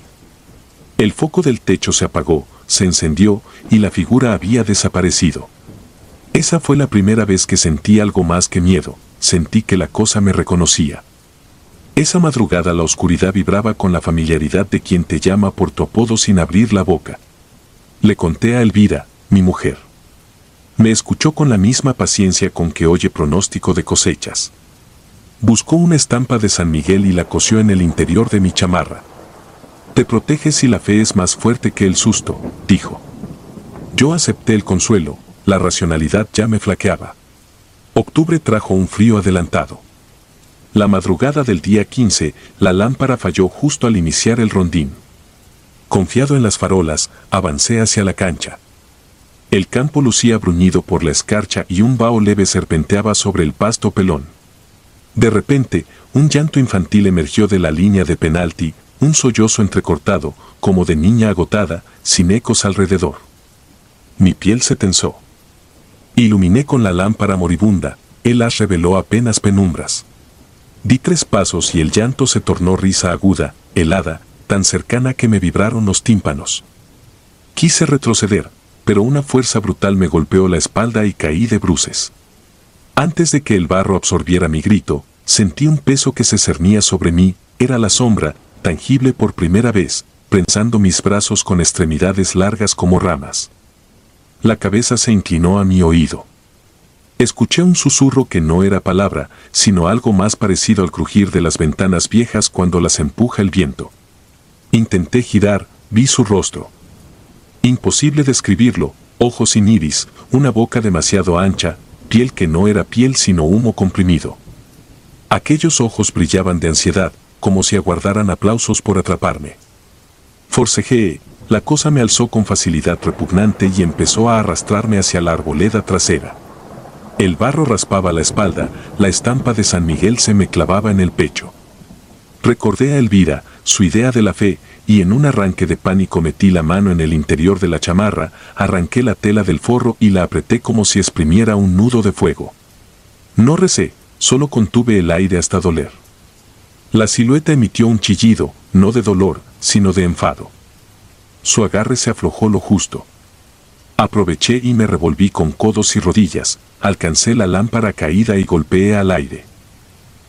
El foco del techo se apagó, se encendió y la figura había desaparecido. Esa fue la primera vez que sentí algo más que miedo, sentí que la cosa me reconocía. Esa madrugada la oscuridad vibraba con la familiaridad de quien te llama por tu apodo sin abrir la boca. Le conté a Elvira, mi mujer. Me escuchó con la misma paciencia con que oye pronóstico de cosechas. Buscó una estampa de San Miguel y la cosió en el interior de mi chamarra. Te proteges si la fe es más fuerte que el susto, dijo. Yo acepté el consuelo, la racionalidad ya me flaqueaba. Octubre trajo un frío adelantado. La madrugada del día 15, la lámpara falló justo al iniciar el rondín. Confiado en las farolas, avancé hacia la cancha. El campo lucía bruñido por la escarcha y un vaho leve serpenteaba sobre el pasto pelón. De repente, un llanto infantil emergió de la línea de penalti, un sollozo entrecortado, como de niña agotada, sin ecos alrededor. Mi piel se tensó. Iluminé con la lámpara moribunda, él las reveló apenas penumbras. Di 3 pasos y el llanto se tornó risa aguda, helada, tan cercana que me vibraron los tímpanos. Quise retroceder, pero una fuerza brutal me golpeó la espalda y caí de bruces. Antes de que el barro absorbiera mi grito, sentí un peso que se cernía sobre mí, era la sombra, tangible por primera vez, prensando mis brazos con extremidades largas como ramas. La cabeza se inclinó a mi oído. Escuché un susurro que no era palabra, sino algo más parecido al crujir de las ventanas viejas cuando las empuja el viento. Intenté girar, vi su rostro. Imposible describirlo, ojos sin iris, una boca demasiado ancha, piel que no era piel sino humo comprimido. Aquellos ojos brillaban de ansiedad, como si aguardaran aplausos por atraparme. Forcejeé, la cosa me alzó con facilidad repugnante y empezó a arrastrarme hacia la arboleda trasera. El barro raspaba la espalda, la estampa de San Miguel se me clavaba en el pecho. Recordé a Elvira, su idea de la fe, y en un arranque de pánico metí la mano en el interior de la chamarra, arranqué la tela del forro y la apreté como si exprimiera un nudo de fuego. No recé, solo contuve el aire hasta doler. La silueta emitió un chillido, no de dolor, sino de enfado. Su agarre se aflojó lo justo. Aproveché y me revolví con codos y rodillas, alcancé la lámpara caída y golpeé al aire.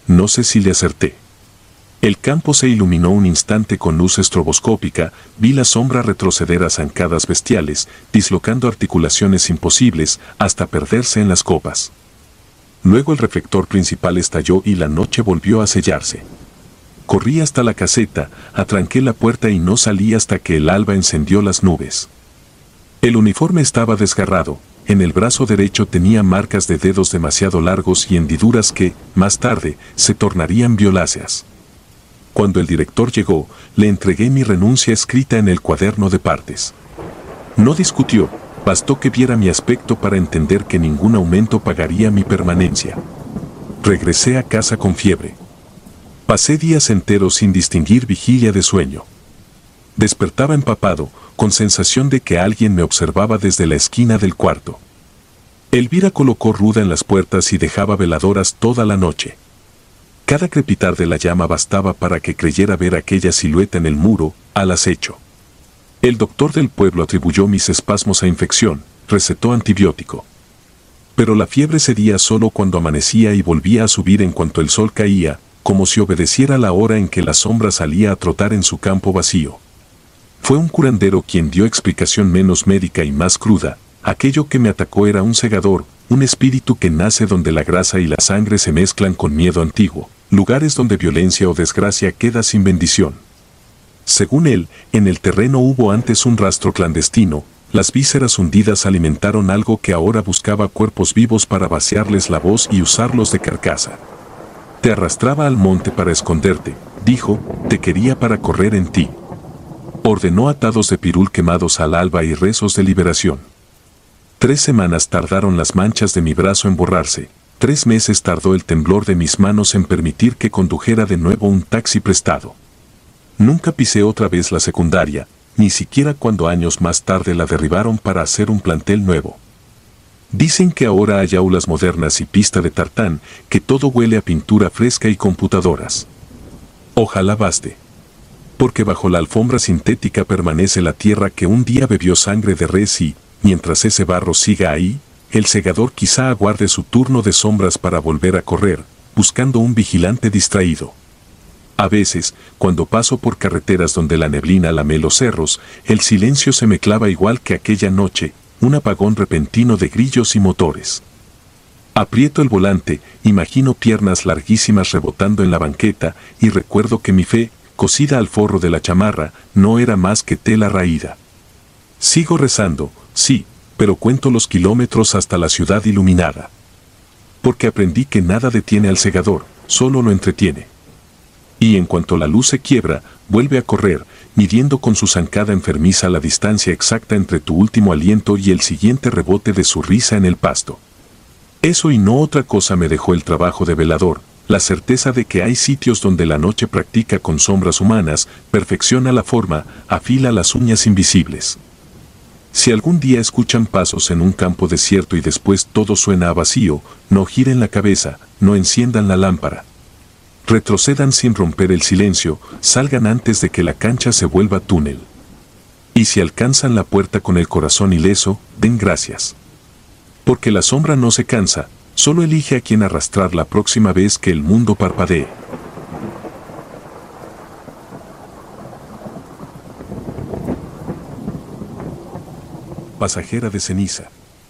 no sé si le acerté. El campo se iluminó un instante con luz estroboscópica, vi la sombra retroceder a zancadas bestiales, dislocando articulaciones imposibles, hasta perderse en las copas. Luego el reflector principal estalló y la noche volvió a sellarse. Corrí hasta la caseta, atranqué la puerta y no salí hasta que el alba encendió las nubes. El uniforme estaba desgarrado, en el brazo derecho tenía marcas de dedos demasiado largos y hendiduras que, más tarde, se tornarían violáceas. Cuando el director llegó, le entregué mi renuncia escrita en el cuaderno de partes. No discutió, bastó que viera mi aspecto para entender que ningún aumento pagaría mi permanencia. Regresé a casa con fiebre. Pasé días enteros sin distinguir vigilia de sueño. Despertaba empapado, con sensación de que alguien me observaba desde la esquina del cuarto. Elvira colocó ruda en las puertas y dejaba veladoras toda la noche. Cada crepitar de la llama bastaba para que creyera ver aquella silueta en el muro, al acecho. El doctor del pueblo atribuyó mis espasmos a infección, recetó antibiótico. Pero la fiebre cedía solo cuando amanecía y volvía a subir en cuanto el sol caía, como si obedeciera la hora en que la sombra salía a trotar en su campo vacío. Fue un curandero quien dio explicación menos médica y más cruda. Aquello que me atacó era un segador, un espíritu que nace donde la grasa y la sangre se mezclan con miedo antiguo, lugares donde violencia o desgracia queda sin bendición. Según él, en el terreno hubo antes un rastro clandestino, las vísceras hundidas alimentaron algo que ahora buscaba cuerpos vivos para vaciarles la voz y usarlos de carcasa. Te arrastraba al monte para esconderte, dijo, te quería para correr en ti. Ordenó atados de pirul quemados al alba y rezos de liberación. 3 semanas tardaron las manchas de mi brazo en borrarse, 3 meses tardó el temblor de mis manos en permitir que condujera de nuevo un taxi prestado. Nunca pisé otra vez la secundaria, ni siquiera cuando años más tarde la derribaron para hacer un plantel nuevo. Dicen que ahora hay aulas modernas y pista de tartán, que todo huele a pintura fresca y computadoras. Ojalá baste. Porque bajo la alfombra sintética permanece la tierra que un día bebió sangre de res y, mientras ese barro siga ahí, el segador quizá aguarde su turno de sombras para volver a correr, buscando un vigilante distraído. A veces, cuando paso por carreteras donde la neblina lame los cerros, el silencio se me clava igual que aquella noche, un apagón repentino de grillos y motores. Aprieto el volante, imagino piernas larguísimas rebotando en la banqueta y recuerdo que mi fe, cosida al forro de la chamarra, no era más que tela raída. Sigo rezando, sí, pero cuento los kilómetros hasta la ciudad iluminada. Porque aprendí que nada detiene al segador, solo lo entretiene. Y en cuanto la luz se quiebra, vuelve a correr, midiendo con su zancada enfermiza la distancia exacta entre tu último aliento y el siguiente rebote de su risa en el pasto. Eso y no otra cosa me dejó el trabajo de velador, la certeza de que hay sitios donde la noche practica con sombras humanas, perfecciona la forma, afila las uñas invisibles. Si algún día escuchan pasos en un campo desierto y después todo suena a vacío, no giren la cabeza, no enciendan la lámpara. Retrocedan sin romper el silencio, salgan antes de que la cancha se vuelva túnel. Y si alcanzan la puerta con el corazón ileso, den gracias. Porque la sombra no se cansa, solo elige a quien arrastrar la próxima vez que el mundo parpadee. Pasajera de ceniza.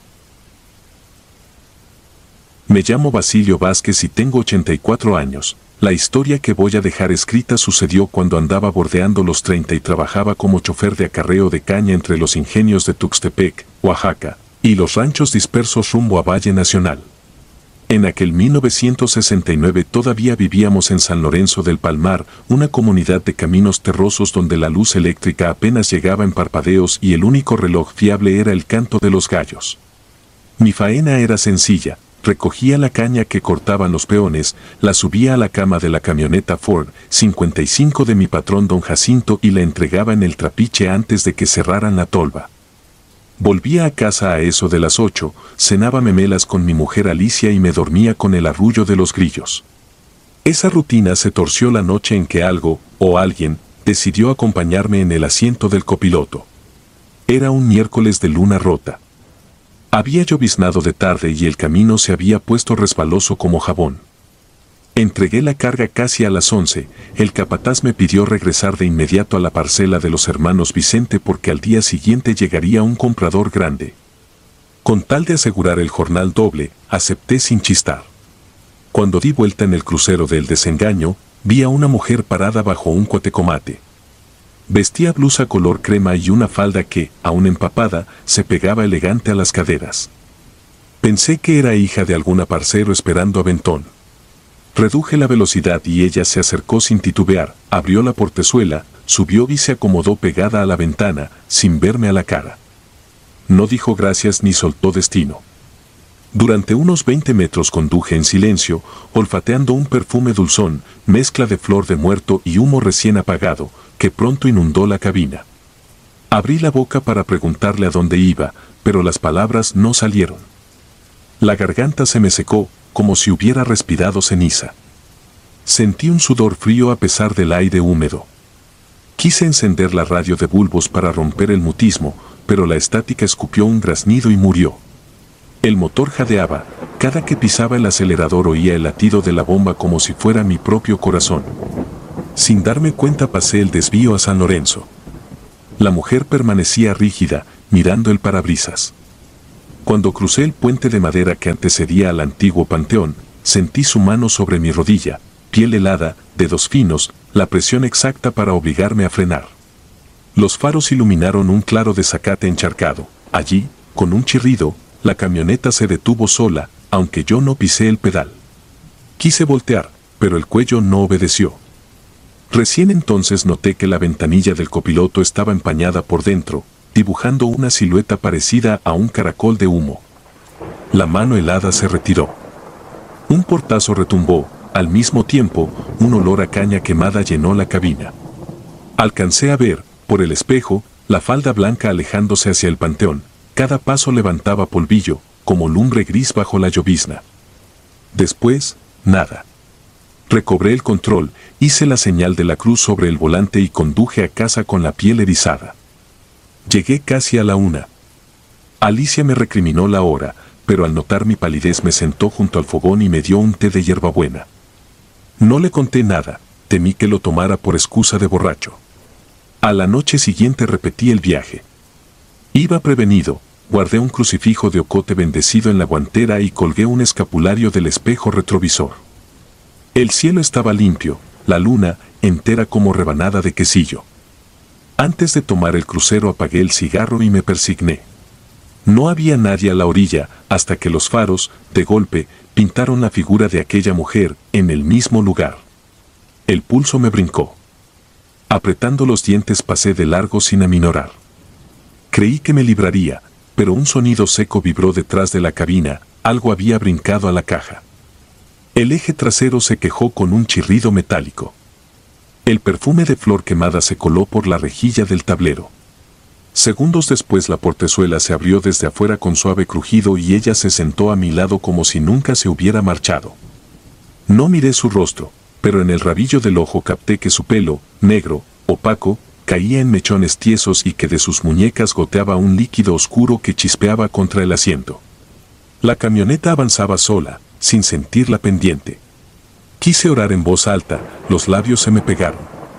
Me llamo Basilio Vázquez y tengo 84 años. La historia que voy a dejar escrita sucedió cuando andaba bordeando los 30 y trabajaba como chofer de acarreo de caña entre los ingenios de Tuxtepec, Oaxaca, y los ranchos dispersos rumbo a Valle Nacional. En aquel 1969 todavía vivíamos en San Lorenzo del Palmar, una comunidad de caminos terrosos donde la luz eléctrica apenas llegaba en parpadeos y el único reloj fiable era el canto de los gallos. Mi faena era sencilla. Recogía la caña que cortaban los peones, la subía a la cama de la camioneta Ford 55 de mi patrón don Jacinto y la entregaba en el trapiche antes de que cerraran la tolva. Volvía a casa a eso de las 8, cenaba memelas con mi mujer Alicia y me dormía con el arrullo de los grillos. Esa rutina se torció la noche en que algo, o alguien, decidió acompañarme en el asiento del copiloto. Era un miércoles de luna rota. Había lloviznado de tarde y el camino se había puesto resbaloso como jabón. Entregué la carga casi a las 11, el capataz me pidió regresar de inmediato a la parcela de los hermanos Vicente porque al día siguiente llegaría un comprador grande. Con tal de asegurar el jornal doble, acepté sin chistar. Cuando di vuelta en el crucero del desengaño, vi a una mujer parada bajo un cuatecomate. Vestía blusa color crema y una falda que, aún empapada, se pegaba elegante a las caderas. Pensé que era hija de algún aparcero esperando aventón. Reduje la velocidad y ella se acercó sin titubear, abrió la portezuela, subió y se acomodó pegada a la ventana, sin verme a la cara. No dijo gracias ni soltó destino. Durante unos 20 metros conduje en silencio, olfateando un perfume dulzón, mezcla de flor de muerto y humo recién apagado, que pronto inundó la cabina. Abrí la boca para preguntarle a dónde iba, pero las palabras no salieron. La garganta se me secó, como si hubiera respirado ceniza. Sentí un sudor frío a pesar del aire húmedo. Quise encender la radio de bulbos para romper el mutismo, pero la estática escupió un graznido y murió. El motor jadeaba, cada que pisaba el acelerador oía el latido de la bomba como si fuera mi propio corazón. Sin darme cuenta pasé el desvío a San Lorenzo. La mujer permanecía rígida, mirando el parabrisas. Cuando crucé el puente de madera que antecedía al antiguo panteón, sentí su mano sobre mi rodilla, piel helada, dedos finos, la presión exacta para obligarme a frenar. Los faros iluminaron un claro de zacate encharcado. Allí, con un chirrido, la camioneta se detuvo sola, aunque yo no pisé el pedal. Quise voltear, pero el cuello no obedeció. Recién entonces noté que la ventanilla del copiloto estaba empañada por dentro, dibujando una silueta parecida a un caracol de humo. La mano helada se retiró. Un portazo retumbó, al mismo tiempo, un olor a caña quemada llenó la cabina. Alcancé a ver, por el espejo, la falda blanca alejándose hacia el panteón. Cada paso levantaba polvillo, como lumbre gris bajo la llovizna. Después, nada. Recobré el control, hice la señal de la cruz sobre el volante y conduje a casa con la piel erizada. Llegué casi a la 1. Alicia me recriminó la hora, pero al notar mi palidez me sentó junto al fogón y me dio un té de hierbabuena. No le conté nada, temí que lo tomara por excusa de borracho. A la noche siguiente repetí el viaje. Iba prevenido, guardé un crucifijo de ocote bendecido en la guantera y colgué un escapulario del espejo retrovisor. El cielo estaba limpio, la luna, entera como rebanada de quesillo. Antes de tomar el crucero apagué el cigarro y me persigné. No había nadie a la orilla, hasta que los faros, de golpe, pintaron la figura de aquella mujer, en el mismo lugar. El pulso me brincó. Apretando los dientes pasé de largo sin aminorar. Creí que me libraría, pero un sonido seco vibró detrás de la cabina, algo había brincado a la caja. El eje trasero se quejó con un chirrido metálico. El perfume de flor quemada se coló por la rejilla del tablero. Segundos después la portezuela se abrió desde afuera con suave crujido y ella se sentó a mi lado como si nunca se hubiera marchado. No miré su rostro, pero en el rabillo del ojo capté que su pelo, negro, opaco, caía en mechones tiesos y que de sus muñecas goteaba un líquido oscuro que chispeaba contra el asiento. La camioneta avanzaba sola, sin sentir la pendiente. Quise orar en voz alta, los labios se me pegaron.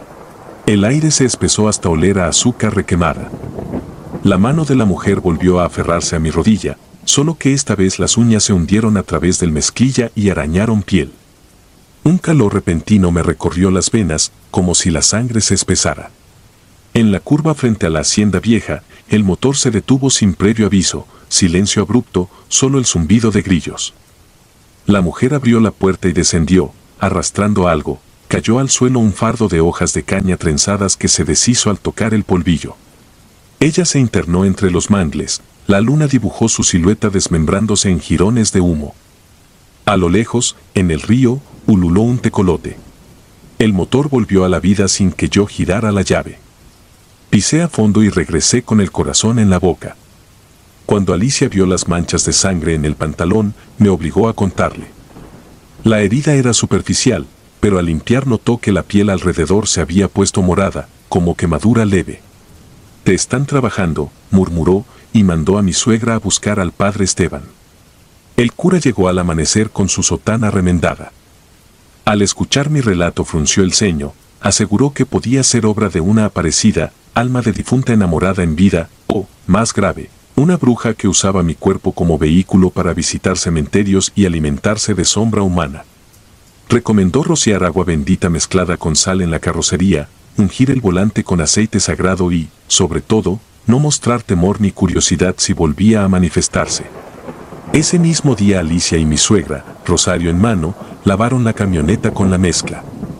El aire se espesó hasta oler a azúcar requemada. La mano de la mujer volvió a aferrarse a mi rodilla, solo que esta vez las uñas se hundieron a través del mezclilla y arañaron piel. Un calor repentino me recorrió las venas, como si la sangre se espesara. En la curva frente a la hacienda vieja, el motor se detuvo sin previo aviso, silencio abrupto, solo el zumbido de grillos. La mujer abrió la puerta y descendió, arrastrando algo, cayó al suelo un fardo de hojas de caña trenzadas que se deshizo al tocar el polvillo. Ella se internó entre los mangles, la luna dibujó su silueta desmembrándose en jirones de humo. A lo lejos, en el río, ululó un tecolote. El motor volvió a la vida sin que yo girara la llave. Pisé a fondo y regresé con el corazón en la boca. Cuando Alicia vio las manchas de sangre en el pantalón, me obligó a contarle. La herida era superficial, pero al limpiar notó que la piel alrededor se había puesto morada, como quemadura leve. «Te están trabajando», murmuró, y mandó a mi suegra a buscar al padre Esteban. El cura llegó al amanecer con su sotana remendada. Al escuchar mi relato frunció el ceño, aseguró que podía ser obra de una aparecida, alma de difunta enamorada en vida, o, más grave, una bruja que usaba mi cuerpo como vehículo para visitar cementerios y alimentarse de sombra humana. Recomendó rociar agua bendita mezclada con sal en la carrocería, ungir el volante con aceite sagrado y, sobre todo, no mostrar temor ni curiosidad si volvía a manifestarse. Ese mismo día Alicia y mi suegra, rosario en mano, lavaron la camioneta con la mezcla.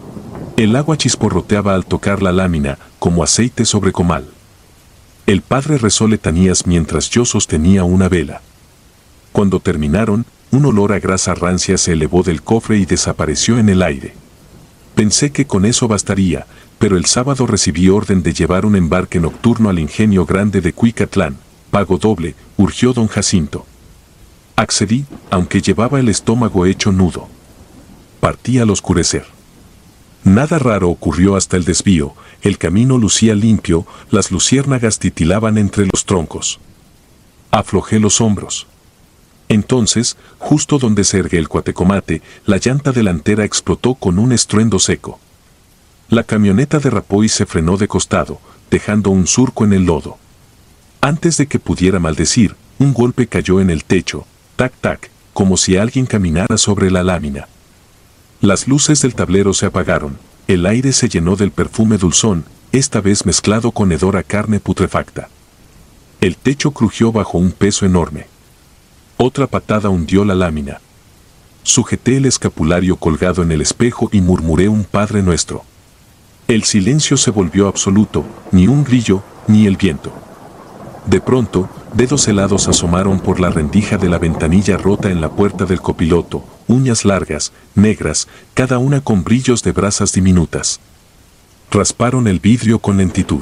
El agua chisporroteaba al tocar la lámina, como aceite sobre comal. El padre rezó letanías mientras yo sostenía una vela. Cuando terminaron, un olor a grasa rancia se elevó del cofre y desapareció en el aire. Pensé que con eso bastaría, pero el sábado recibí orden de llevar un embarque nocturno al ingenio grande de Cuicatlán. Pago doble, urgió don Jacinto. Accedí, aunque llevaba el estómago hecho nudo. Partí al oscurecer. Nada raro ocurrió hasta el desvío, el camino lucía limpio, las luciérnagas titilaban entre los troncos. Aflojé los hombros. Entonces, justo donde se ergue el Cuatecomate, la llanta delantera explotó con un estruendo seco. La camioneta derrapó y se frenó de costado, dejando un surco en el lodo. Antes de que pudiera maldecir, un golpe cayó en el techo, tac tac, como si alguien caminara sobre la lámina. Las luces del tablero se apagaron, el aire se llenó del perfume dulzón, esta vez mezclado con hedor a carne putrefacta. El techo crujió bajo un peso enorme. Otra patada hundió la lámina. Sujeté el escapulario colgado en el espejo y murmuré un Padre Nuestro. El silencio se volvió absoluto, ni un grillo, ni el viento. De pronto, dedos helados asomaron por la rendija de la ventanilla rota en la puerta del copiloto, uñas largas, negras, cada una con brillos de brasas diminutas. Rasparon el vidrio con lentitud.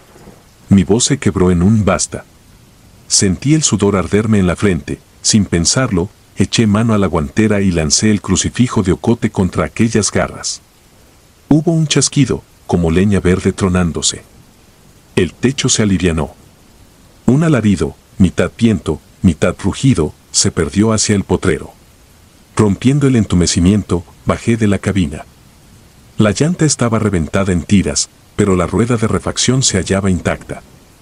Mi voz se quebró en un basta. Sentí el sudor arderme en la frente, sin pensarlo, eché mano a la guantera y lancé el crucifijo de ocote contra aquellas garras. Hubo un chasquido, como leña verde tronándose. El techo se alivianó. Un alarido, mitad viento, mitad rugido, se perdió hacia el potrero. Rompiendo el entumecimiento, bajé de la cabina. La llanta estaba reventada en tiras, pero la rueda de refacción se hallaba intacta.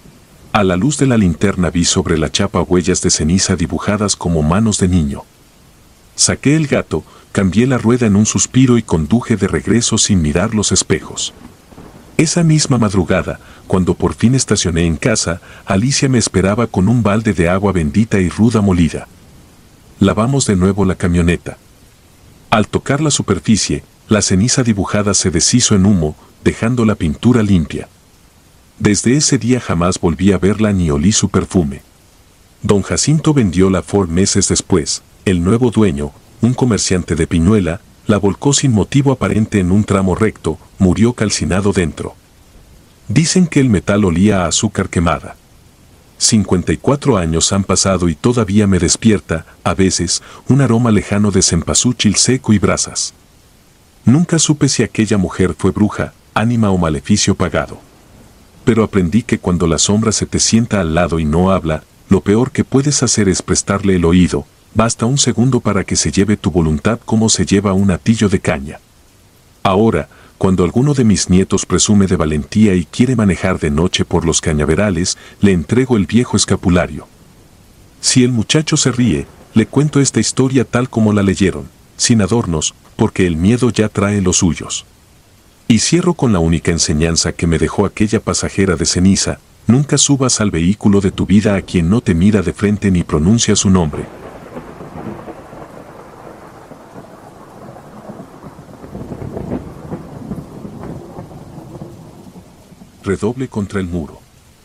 A la luz de la linterna vi sobre la chapa huellas de ceniza dibujadas como manos de niño. Saqué el gato, cambié la rueda en un suspiro y conduje de regreso sin mirar los espejos. Esa misma madrugada, cuando por fin estacioné en casa, Alicia me esperaba con un balde de agua bendita y ruda molida. Lavamos de nuevo la camioneta. Al tocar la superficie, la ceniza dibujada se deshizo en humo, dejando la pintura limpia. Desde ese día jamás volví a verla ni olí su perfume. Don Jacinto vendió la Ford meses después. El nuevo dueño, un comerciante de Piñuela, la volcó sin motivo aparente en un tramo recto, murió calcinado dentro. Dicen que el metal olía a azúcar quemada. 54 años han pasado y todavía me despierta, a veces, un aroma lejano de cempasúchil seco y brasas. Nunca supe si aquella mujer fue bruja, ánima o maleficio pagado. Pero aprendí que cuando la sombra se te sienta al lado y no habla, lo peor que puedes hacer es prestarle el oído, basta un segundo para que se lleve tu voluntad como se lleva un atillo de caña. Ahora, cuando alguno de mis nietos presume de valentía y quiere manejar de noche por los cañaverales, le entrego el viejo escapulario. Si el muchacho se ríe, le cuento esta historia tal como la leyeron, sin adornos, porque el miedo ya trae los suyos. Y cierro con la única enseñanza que me dejó aquella pasajera de ceniza: nunca subas al vehículo de tu vida a quien no te mira de frente ni pronuncia su nombre. Redoble contra el muro.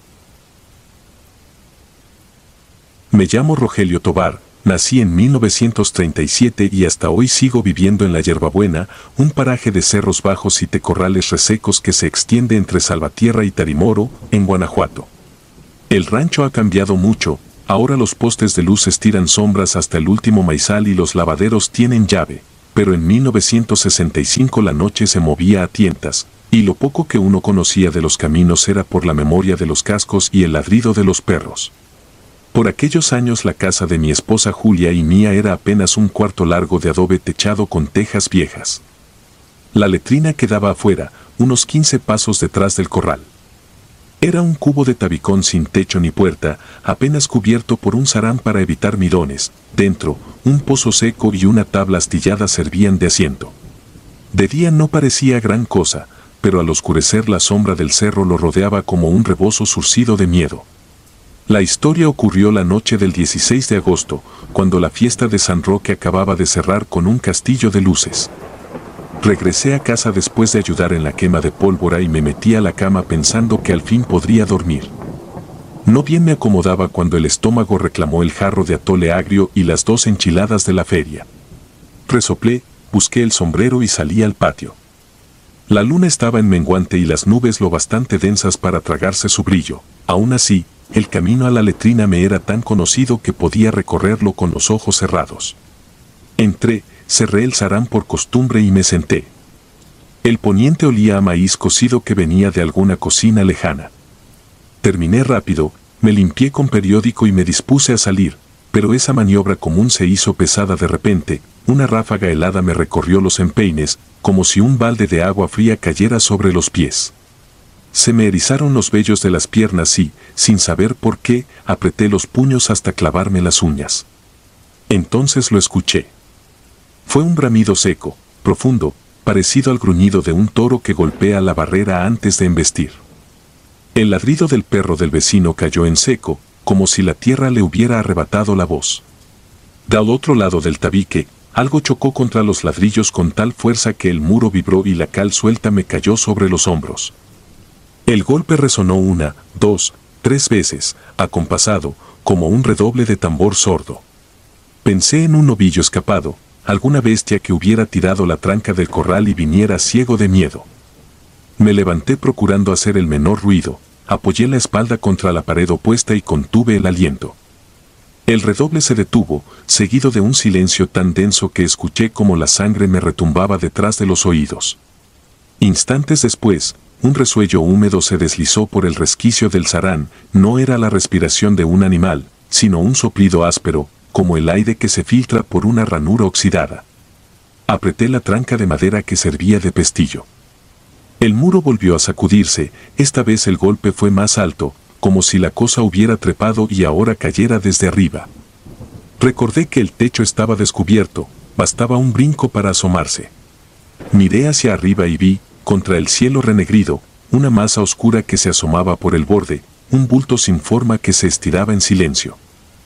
Me llamo Rogelio Tobar, nací en 1937 y hasta hoy sigo viviendo en La Yerbabuena, un paraje de cerros bajos y tecorrales resecos que se extiende entre Salvatierra y Tarimoro, en Guanajuato. El rancho ha cambiado mucho, ahora los postes de luz estiran sombras hasta el último maizal y los lavaderos tienen llave, pero en 1965 la noche se movía a tientas, y lo poco que uno conocía de los caminos era por la memoria de los cascos y el ladrido de los perros. Por aquellos años la casa de mi esposa Julia y mía era apenas un cuarto largo de adobe techado con tejas viejas. La letrina quedaba afuera, unos 15 pasos detrás del corral. Era un cubo de tabicón sin techo ni puerta, apenas cubierto por un sarán para evitar mirones. Dentro, un pozo seco y una tabla astillada servían de asiento. De día no parecía gran cosa, pero al oscurecer la sombra del cerro lo rodeaba como un rebozo surcido de miedo. La historia ocurrió la noche del 16 de agosto, cuando la fiesta de San Roque acababa de cerrar con un castillo de luces. Regresé a casa después de ayudar en la quema de pólvora y me metí a la cama pensando que al fin podría dormir. No bien me acomodaba cuando el estómago reclamó el jarro de atole agrio y las 2 enchiladas de la feria. Resoplé, busqué el sombrero y salí al patio. La luna estaba en menguante y las nubes lo bastante densas para tragarse su brillo. Aún así, el camino a la letrina me era tan conocido que podía recorrerlo con los ojos cerrados. Entré, cerré el sarán por costumbre y me senté. El poniente olía a maíz cocido que venía de alguna cocina lejana. Terminé rápido, me limpié con periódico y me dispuse a salir, pero esa maniobra común se hizo pesada de repente. Una ráfaga helada me recorrió los empeines, como si un balde de agua fría cayera sobre los pies. Se me erizaron los vellos de las piernas y, sin saber por qué, apreté los puños hasta clavarme las uñas. Entonces lo escuché. Fue un bramido seco, profundo, parecido al gruñido de un toro que golpea la barrera antes de embestir. El ladrido del perro del vecino cayó en seco, como si la tierra le hubiera arrebatado la voz. Del otro lado del tabique, algo chocó contra los ladrillos con tal fuerza que el muro vibró y la cal suelta me cayó sobre los hombros. El golpe resonó 1, 2, 3 veces, acompasado, como un redoble de tambor sordo. Pensé en un novillo escapado, alguna bestia que hubiera tirado la tranca del corral y viniera ciego de miedo. Me levanté procurando hacer el menor ruido, apoyé la espalda contra la pared opuesta y contuve el aliento. El redoble se detuvo, seguido de un silencio tan denso que escuché como la sangre me retumbaba detrás de los oídos. Instantes después, un resuello húmedo se deslizó por el resquicio del sarán. No era la respiración de un animal, sino un soplido áspero, como el aire que se filtra por una ranura oxidada. Apreté la tranca de madera que servía de pestillo. El muro volvió a sacudirse, esta vez el golpe fue más alto, como si la cosa hubiera trepado y ahora cayera desde arriba. Recordé que el techo estaba descubierto, bastaba un brinco para asomarse. Miré hacia arriba y vi, contra el cielo renegrido, una masa oscura que se asomaba por el borde, un bulto sin forma que se estiraba en silencio.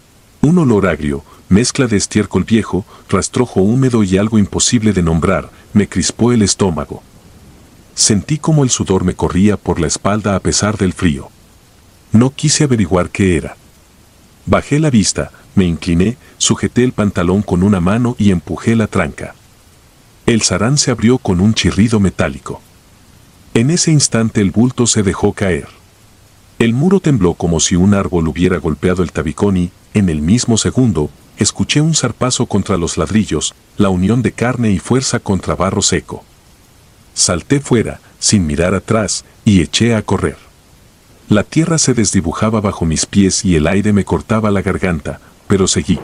Un olor agrio, mezcla de estiércol viejo, rastrojo húmedo y algo imposible de nombrar, me crispó el estómago. Sentí como el sudor me corría por la espalda a pesar del frío. No quise averiguar qué era. Bajé la vista, me incliné, sujeté el pantalón con una mano y empujé la tranca. El sarán se abrió con un chirrido metálico. En ese instante el bulto se dejó caer. El muro tembló como si un árbol hubiera golpeado el tabicón y, en el mismo segundo, escuché un zarpazo contra los ladrillos, la unión de carne y fuerza contra barro seco. Salté fuera, sin mirar atrás, y eché a correr. La tierra se desdibujaba bajo mis pies y el aire me cortaba la garganta, pero seguí.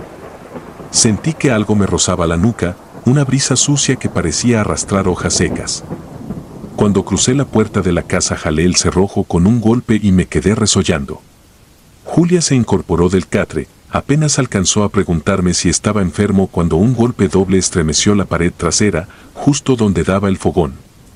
Sentí que algo me rozaba la nuca, una brisa sucia que parecía arrastrar hojas secas. Cuando crucé la puerta de la casa jalé el cerrojo con un golpe y me quedé resollando. Julia se incorporó del catre, apenas alcanzó a preguntarme si estaba enfermo cuando un golpe doble estremeció la pared trasera, justo donde daba el fogón.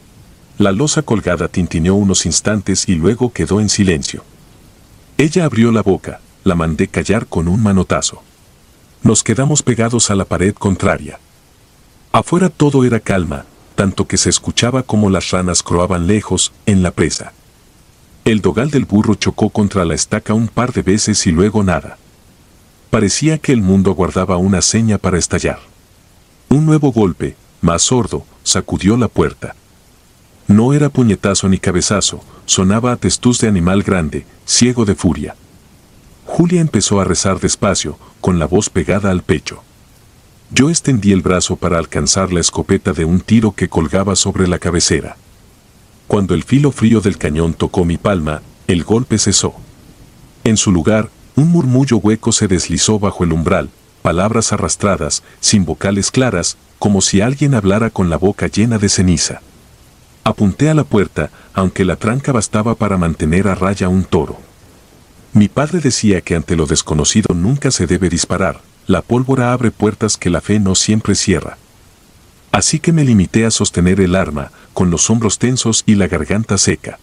La losa colgada tintineó unos instantes y luego quedó en silencio. Ella abrió la boca, la mandé callar con un manotazo. Nos quedamos pegados a la pared contraria. Afuera todo era calma, tanto que se escuchaba como las ranas croaban lejos, en la presa. El dogal del burro chocó contra la estaca un par de veces y luego nada. Parecía que el mundo guardaba una seña para estallar. Un nuevo golpe, más sordo, sacudió la puerta. No era puñetazo ni cabezazo, sonaba a testuz de animal grande, ciego de furia. Julia empezó a rezar despacio, con la voz pegada al pecho. Yo extendí el brazo para alcanzar la escopeta de un tiro que colgaba sobre la cabecera. Cuando el filo frío del cañón tocó mi palma, el golpe cesó. En su lugar, un murmullo hueco se deslizó bajo el umbral, palabras arrastradas, sin vocales claras, como si alguien hablara con la boca llena de ceniza. Apunté a la puerta, aunque la tranca bastaba para mantener a raya un toro. Mi padre decía que ante lo desconocido nunca se debe disparar, la pólvora abre puertas que la fe no siempre cierra. Así que me limité a sostener el arma, con los hombros tensos y la garganta seca.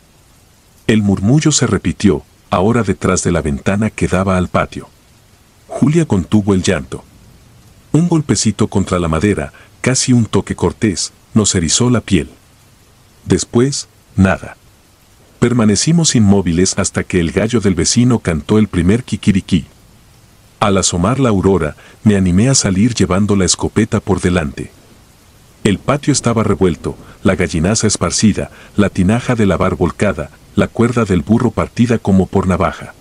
El murmullo se repitió, ahora detrás de la ventana que daba al patio. Julia contuvo el llanto. Un golpecito contra la madera, casi un toque cortés, nos erizó la piel. Después, nada. Permanecimos inmóviles hasta que el gallo del vecino cantó el primer kikiriki. Al asomar la aurora, me animé a salir llevando la escopeta por delante. El patio estaba revuelto, la gallinaza esparcida, la tinaja de lavar volcada, la cuerda del burro partida como por navaja.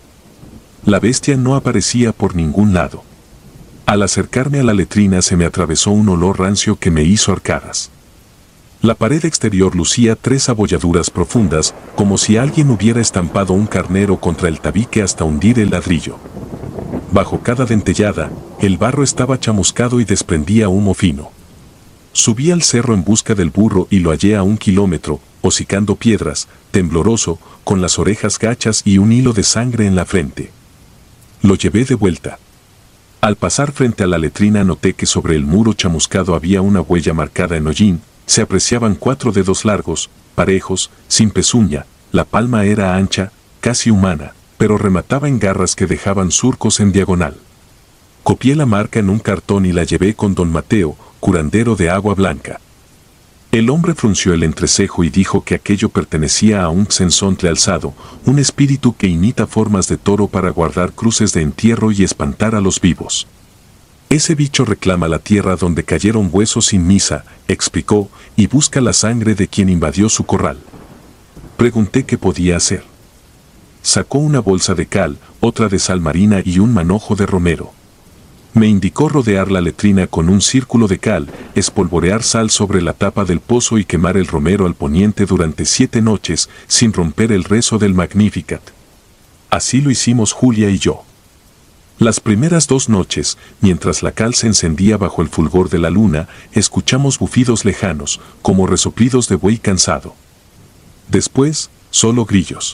La bestia no aparecía por ningún lado. Al acercarme a la letrina se me atravesó un olor rancio que me hizo arcadas. La pared exterior lucía 3 abolladuras profundas, como si alguien hubiera estampado un carnero contra el tabique hasta hundir el ladrillo. Bajo cada dentellada, el barro estaba chamuscado y desprendía humo fino. Subí al cerro en busca del burro y lo hallé a 1 kilómetro, hocicando piedras, tembloroso, con las orejas gachas y un hilo de sangre en la frente. Lo llevé de vuelta. Al pasar frente a la letrina noté que sobre el muro chamuscado había una huella marcada en hollín. Se apreciaban 4 dedos largos, parejos, sin pezuña, la palma era ancha, casi humana, pero remataba en garras que dejaban surcos en diagonal. Copié la marca en un cartón y la llevé con don Mateo, curandero de Agua Blanca. El hombre frunció el entrecejo y dijo que aquello pertenecía a un psensontle alzado, un espíritu que imita formas de toro para guardar cruces de entierro y espantar a los vivos. Ese bicho reclama la tierra donde cayeron huesos sin misa, explicó, y busca la sangre de quien invadió su corral. Pregunté qué podía hacer. Sacó una bolsa de cal, otra de sal marina y un manojo de romero. Me indicó rodear la letrina con un círculo de cal, espolvorear sal sobre la tapa del pozo y quemar el romero al poniente durante 7 noches, sin romper el rezo del Magnificat. Así lo hicimos Julia y yo. Las primeras 2 noches, mientras la cal se encendía bajo el fulgor de la luna, escuchamos bufidos lejanos, como resoplidos de buey cansado. Después, solo grillos.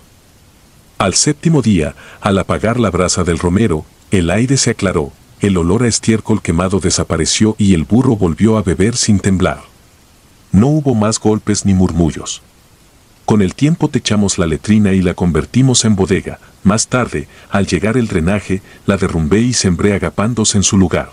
Al 7º día, al apagar la brasa del romero, el aire se aclaró, el olor a estiércol quemado desapareció y el burro volvió a beber sin temblar. No hubo más golpes ni murmullos. Con el tiempo techamos la letrina y la convertimos en bodega. Más tarde, al llegar el drenaje, la derrumbé y sembré agapándos en su lugar.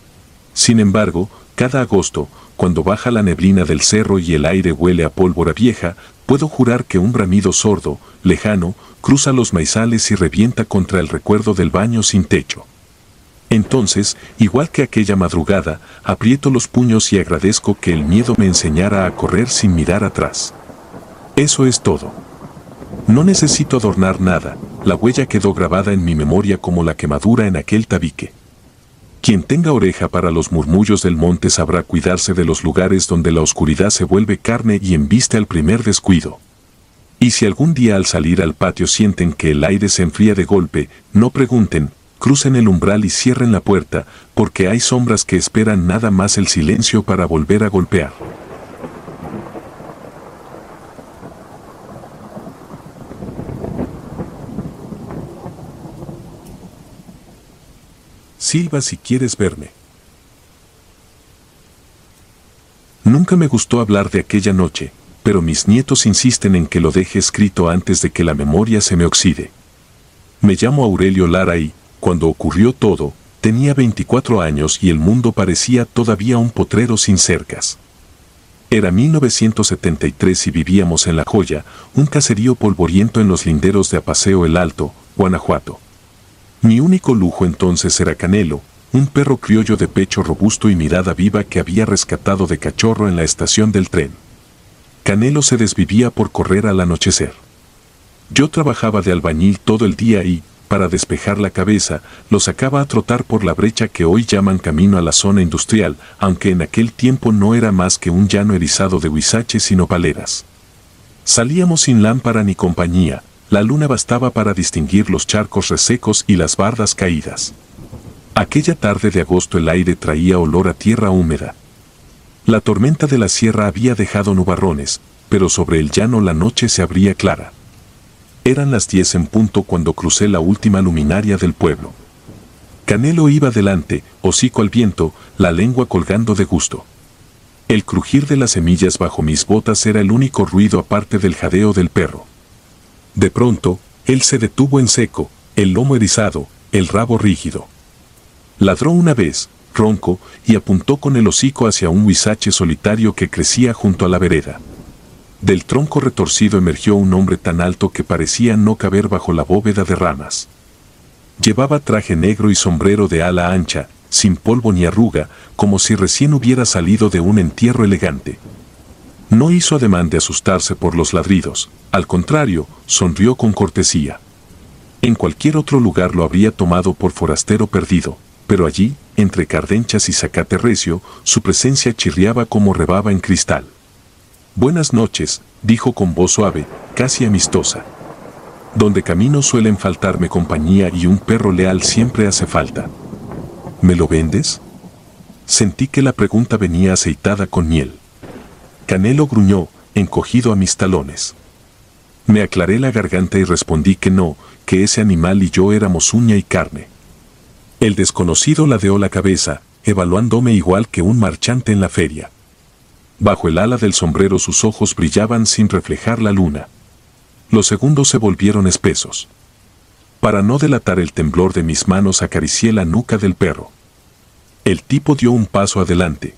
Sin embargo, cada agosto, cuando baja la neblina del cerro y el aire huele a pólvora vieja, puedo jurar que un bramido sordo, lejano, cruza los maizales y revienta contra el recuerdo del baño sin techo. Entonces, igual que aquella madrugada, aprieto los puños y agradezco que el miedo me enseñara a correr sin mirar atrás. Eso es todo. No necesito adornar nada, la huella quedó grabada en mi memoria como la quemadura en aquel tabique. Quien tenga oreja para los murmullos del monte sabrá cuidarse de los lugares donde la oscuridad se vuelve carne y embiste al primer descuido. Y si algún día al salir al patio sienten que el aire se enfría de golpe, no pregunten, crucen el umbral y cierren la puerta, porque hay sombras que esperan nada más el silencio para volver a golpear. Silba si quieres verme. Nunca me gustó hablar de aquella noche, pero mis nietos insisten en que lo deje escrito antes de que la memoria se me oxide. Me llamo Aurelio Lara y, cuando ocurrió todo, tenía 24 años y el mundo parecía todavía un potrero sin cercas. Era 1973 y vivíamos en La Joya, un caserío polvoriento en los linderos de Apaseo el Alto, Guanajuato. Mi único lujo entonces era Canelo, un perro criollo de pecho robusto y mirada viva que había rescatado de cachorro en la estación del tren. Canelo se desvivía por correr al anochecer. Yo trabajaba de albañil todo el día y, para despejar la cabeza, lo sacaba a trotar por la brecha que hoy llaman camino a la zona industrial, aunque en aquel tiempo no era más que un llano erizado de huizaches y nopaleras. Salíamos sin lámpara ni compañía. La luna bastaba para distinguir los charcos resecos y las bardas caídas. Aquella tarde de agosto el aire traía olor a tierra húmeda. La tormenta de la sierra había dejado nubarrones, pero sobre el llano la noche se abría clara. Eran las 10 en punto cuando crucé la última luminaria del pueblo. Canelo iba delante, hocico al viento, la lengua colgando de gusto. El crujir de las semillas bajo mis botas era el único ruido aparte del jadeo del perro. De pronto, él se detuvo en seco, el lomo erizado, el rabo rígido. Ladró una vez, ronco, y apuntó con el hocico hacia un huizache solitario que crecía junto a la vereda. Del tronco retorcido emergió un hombre tan alto que parecía no caber bajo la bóveda de ramas. Llevaba traje negro y sombrero de ala ancha, sin polvo ni arruga, como si recién hubiera salido de un entierro elegante. No hizo ademán de asustarse por los ladridos, al contrario, sonrió con cortesía. En cualquier otro lugar lo habría tomado por forastero perdido, pero allí, entre cardenchas y zacate recio, su presencia chirriaba como rebaba en cristal. «Buenas noches», dijo con voz suave, casi amistosa. «Donde camino suelen faltarme compañía y un perro leal siempre hace falta». «¿Me lo vendes?». Sentí que la pregunta venía aceitada con miel. Canelo gruñó, encogido a mis talones. Me aclaré la garganta y respondí que no, que ese animal y yo éramos uña y carne. El desconocido ladeó la cabeza, evaluándome igual que un marchante en la feria. Bajo el ala del sombrero sus ojos brillaban sin reflejar la luna. Los segundos se volvieron espesos. Para no delatar el temblor de mis manos acaricié la nuca del perro. El tipo dio un paso adelante.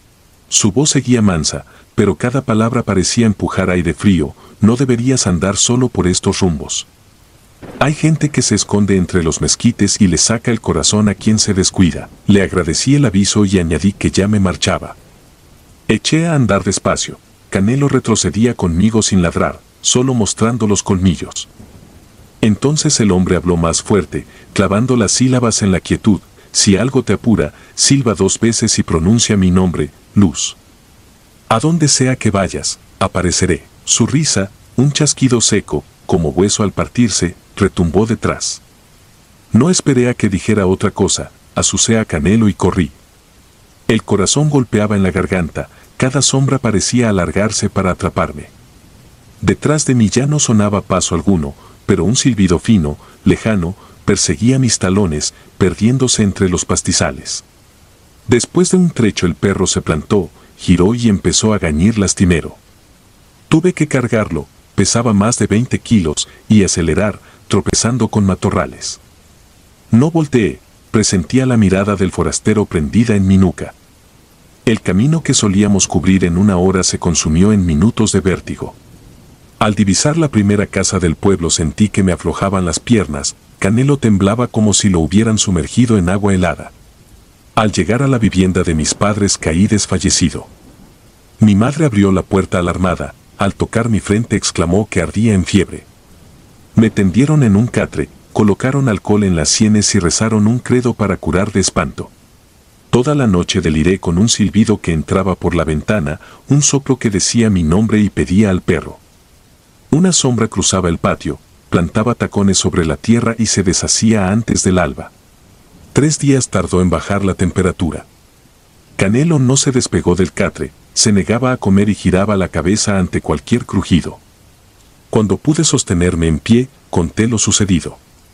Su voz seguía mansa, pero cada palabra parecía empujar aire frío. «No deberías andar solo por estos rumbos. Hay gente que se esconde entre los mezquites y le saca el corazón a quien se descuida». Le agradecí el aviso y añadí que ya me marchaba. Eché a andar despacio. Canelo retrocedía conmigo sin ladrar, solo mostrando los colmillos. Entonces el hombre habló más fuerte, clavando las sílabas en la quietud. «Si algo te apura, silba 2 veces y pronuncia mi nombre, Luz. A donde sea que vayas, apareceré». Su risa, un chasquido seco, como hueso al partirse, retumbó detrás. No esperé a que dijera otra cosa, azucé a Canelo y corrí. El corazón golpeaba en la garganta, cada sombra parecía alargarse para atraparme. Detrás de mí ya no sonaba paso alguno, pero un silbido fino, lejano, perseguía mis talones, perdiéndose entre los pastizales. Después de un trecho el perro se plantó, giró y empezó a gañir lastimero. Tuve que cargarlo, pesaba más de 20 kilos, y acelerar, tropezando con matorrales. No volteé, presentía la mirada del forastero prendida en mi nuca. El camino que solíamos cubrir en 1 hora se consumió en minutos de vértigo. Al divisar la primera casa del pueblo sentí que me aflojaban las piernas. Canelo temblaba como si lo hubieran sumergido en agua helada. Al llegar a la vivienda de mis padres caí desfallecido. Mi madre abrió la puerta alarmada. Al tocar mi frente exclamó que ardía en fiebre. Me tendieron en un catre, colocaron alcohol en las sienes y rezaron un credo para curar de espanto. Toda la noche deliré con un silbido que entraba por la ventana, un soplo que decía mi nombre y pedía al perro. Una sombra cruzaba el patio, plantaba tacones sobre la tierra y se deshacía antes del alba. 3 días tardó en bajar la temperatura. Canelo no se despegó del catre, se negaba a comer y giraba la cabeza ante cualquier crujido. Cuando pude sostenerme en pie, conté lo sucedido.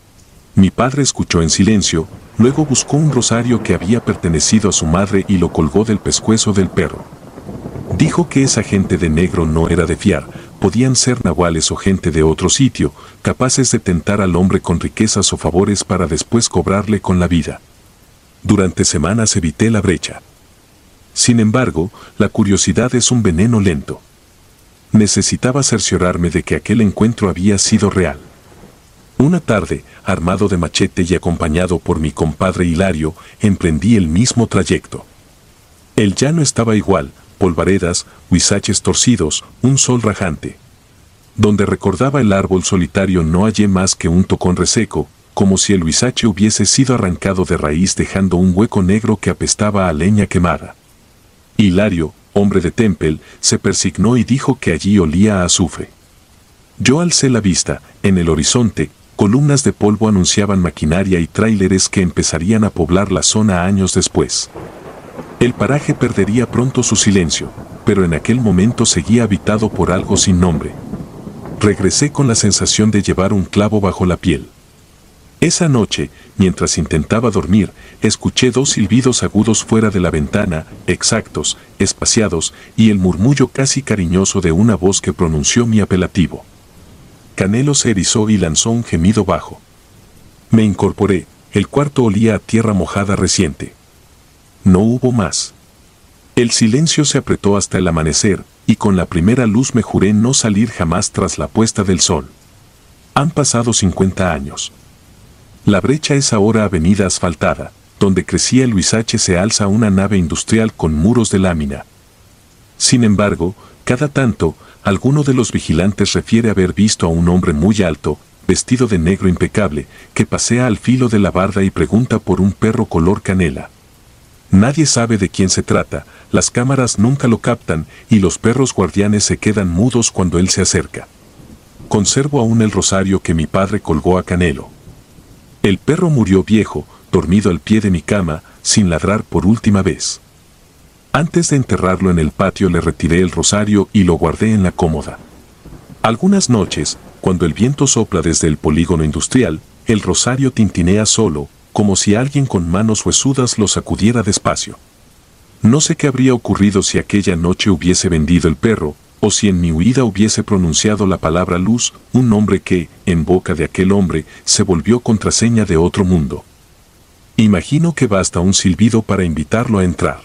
Mi padre escuchó en silencio, luego buscó un rosario que había pertenecido a su madre y lo colgó del pescuezo del perro. Dijo que esa gente de negro no era de fiar, podían ser nahuales o gente de otro sitio, capaces de tentar al hombre con riquezas o favores para después cobrarle con la vida. Durante semanas evité la brecha. Sin embargo, la curiosidad es un veneno lento. Necesitaba cerciorarme de que aquel encuentro había sido real. Una tarde, armado de machete y acompañado por mi compadre Hilario, emprendí el mismo trayecto. El llano estaba igual, polvaredas, huizaches torcidos, un sol rajante. Donde recordaba el árbol solitario no hallé más que un tocón reseco, como si el huizache hubiese sido arrancado de raíz dejando un hueco negro que apestaba a leña quemada. Hilario, hombre de Temple, se persignó y dijo que allí olía a azufre. Yo alcé la vista, en el horizonte, columnas de polvo anunciaban maquinaria y tráileres que empezarían a poblar la zona años después. El paraje perdería pronto su silencio. pero en aquel momento seguía habitado por algo sin nombre. Regresé con la sensación de llevar un clavo bajo la piel. Esa noche, mientras intentaba dormir, escuché dos silbidos agudos fuera de la ventana, exactos, espaciados, y el murmullo casi cariñoso de una voz que pronunció mi apelativo. Canelo se erizó y lanzó un gemido bajo. Me incorporé, el cuarto olía a tierra mojada reciente. No hubo más. El silencio se apretó hasta el amanecer, y con la primera luz me juré no salir jamás tras la puesta del sol. Han pasado 50 años. La brecha es ahora avenida asfaltada, donde crecía el Huizache se alza una nave industrial con muros de lámina. Sin embargo, cada tanto, alguno de los vigilantes refiere haber visto a un hombre muy alto, vestido de negro impecable, que pasea al filo de la barda y pregunta por un perro color canela. Nadie sabe de quién se trata, las cámaras nunca lo captan y los perros guardianes se quedan mudos cuando él se acerca. Conservo aún el rosario que mi padre colgó a Canelo. El perro murió viejo, dormido al pie de mi cama, sin ladrar por última vez. Antes de enterrarlo en el patio le retiré el rosario y lo guardé en la cómoda. Algunas noches, cuando el viento sopla desde el polígono industrial, el rosario tintinea solo, como si alguien con manos huesudas lo sacudiera despacio. No sé qué habría ocurrido si aquella noche hubiese vendido el perro, o si en mi huida hubiese pronunciado la palabra luz, un nombre que, en boca de aquel hombre, se volvió contraseña de otro mundo. Imagino que basta un silbido para invitarlo a entrar.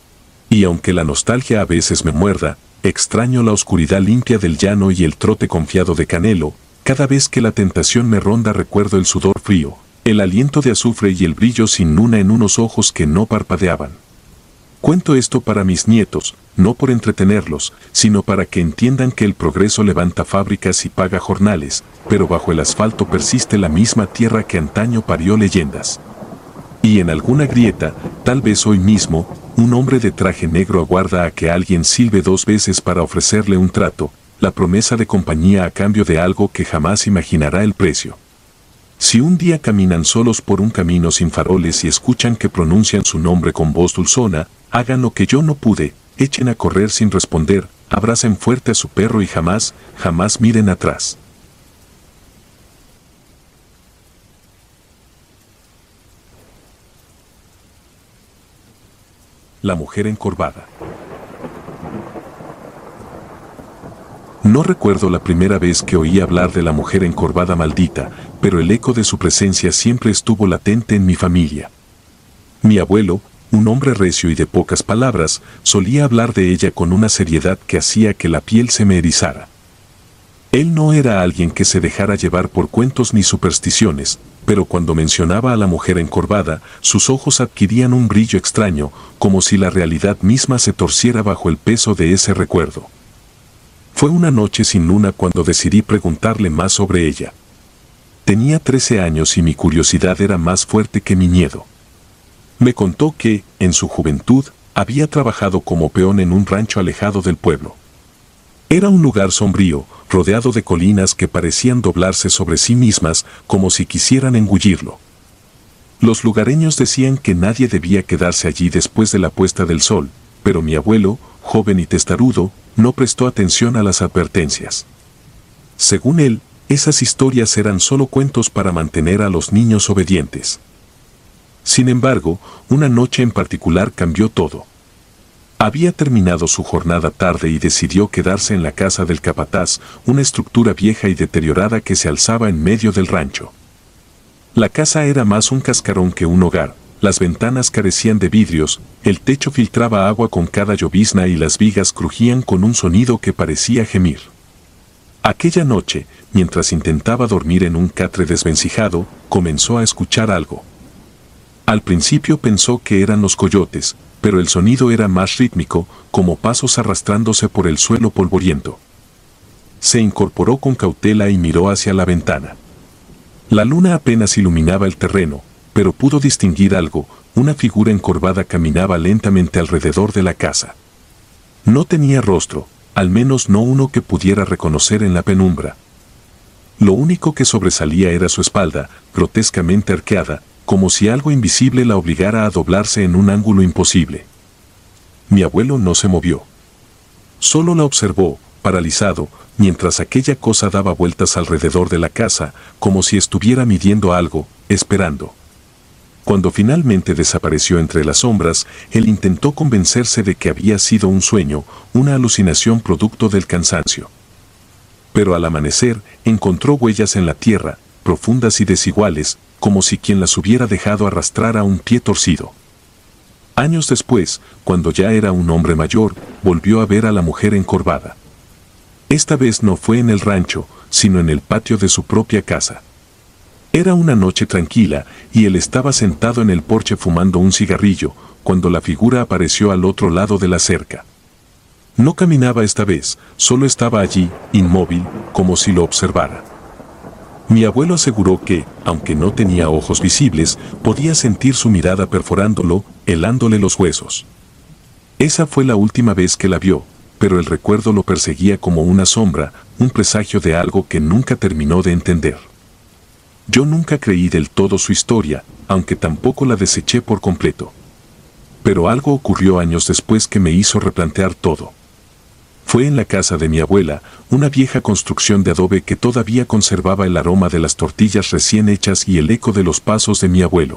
Y aunque la nostalgia a veces me muerda, extraño la oscuridad limpia del llano y el trote confiado de Canelo, cada vez que la tentación me ronda recuerdo el sudor frío, el aliento de azufre y el brillo sin luna en unos ojos que no parpadeaban. Cuento esto para mis nietos, no por entretenerlos, sino para que entiendan que el progreso levanta fábricas y paga jornales, pero bajo el asfalto persiste la misma tierra que antaño parió leyendas. Y en alguna grieta, tal vez hoy mismo, un hombre de traje negro aguarda a que alguien silbe 2 veces para ofrecerle un trato, la promesa de compañía a cambio de algo que jamás imaginará el precio. Si un día caminan solos por un camino sin faroles y escuchan que pronuncian su nombre con voz dulzona, hagan lo que yo no pude, echen a correr sin responder, abracen fuerte a su perro y jamás, jamás miren atrás. La mujer encorvada. No recuerdo la primera vez que oí hablar de la mujer encorvada maldita, pero el eco de su presencia siempre estuvo latente en mi familia. Mi abuelo, un hombre recio y de pocas palabras, solía hablar de ella con una seriedad que hacía que la piel se me erizara. Él no era alguien que se dejara llevar por cuentos ni supersticiones, pero cuando mencionaba a la mujer encorvada, sus ojos adquirían un brillo extraño, como si la realidad misma se torciera bajo el peso de ese recuerdo. Fue una noche sin luna cuando decidí preguntarle más sobre ella. Tenía 13 años y mi curiosidad era más fuerte que mi miedo. Me contó que, en su juventud, había trabajado como peón en un rancho alejado del pueblo. Era un lugar sombrío, rodeado de colinas que parecían doblarse sobre sí mismas como si quisieran engullirlo. Los lugareños decían que nadie debía quedarse allí después de la puesta del sol, pero mi abuelo, joven y testarudo, no prestó atención a las advertencias. Según él, esas historias eran solo cuentos para mantener a los niños obedientes. Sin embargo, una noche en particular cambió todo. Había terminado su jornada tarde y decidió quedarse en la casa del capataz, una estructura vieja y deteriorada que se alzaba en medio del rancho. La casa era más un cascarón que un hogar, las ventanas carecían de vidrios, el techo filtraba agua con cada llovizna y las vigas crujían con un sonido que parecía gemir. Aquella noche, mientras intentaba dormir en un catre desvencijado, comenzó a escuchar algo. Al principio pensó que eran los coyotes, pero el sonido era más rítmico, como pasos arrastrándose por el suelo polvoriento. Se incorporó con cautela y miró hacia la ventana. La luna apenas iluminaba el terreno, pero pudo distinguir algo, una figura encorvada caminaba lentamente alrededor de la casa. No tenía rostro, al menos no uno que pudiera reconocer en la penumbra. Lo único que sobresalía era su espalda, grotescamente arqueada, como si algo invisible la obligara a doblarse en un ángulo imposible. Mi abuelo no se movió. Solo la observó, paralizado, mientras aquella cosa daba vueltas alrededor de la casa, como si estuviera midiendo algo, esperando. Cuando finalmente desapareció entre las sombras, él intentó convencerse de que había sido un sueño, una alucinación producto del cansancio. Pero al amanecer, encontró huellas en la tierra, profundas y desiguales, como si quien las hubiera dejado arrastrar a un pie torcido. Años después, cuando ya era un hombre mayor, volvió a ver a la mujer encorvada. Esta vez no fue en el rancho, sino en el patio de su propia casa. Era una noche tranquila, y él estaba sentado en el porche fumando un cigarrillo, cuando la figura apareció al otro lado de la cerca. No caminaba esta vez, solo estaba allí, inmóvil, como si lo observara. Mi abuelo aseguró que, aunque no tenía ojos visibles, podía sentir su mirada perforándolo, helándole los huesos. Esa fue la última vez que la vio, pero el recuerdo lo perseguía como una sombra, un presagio de algo que nunca terminó de entender. Yo nunca creí del todo su historia, aunque tampoco la deseché por completo. Pero algo ocurrió años después que me hizo replantear todo. Fue en la casa de mi abuela, una vieja construcción de adobe que todavía conservaba el aroma de las tortillas recién hechas y el eco de los pasos de mi abuelo.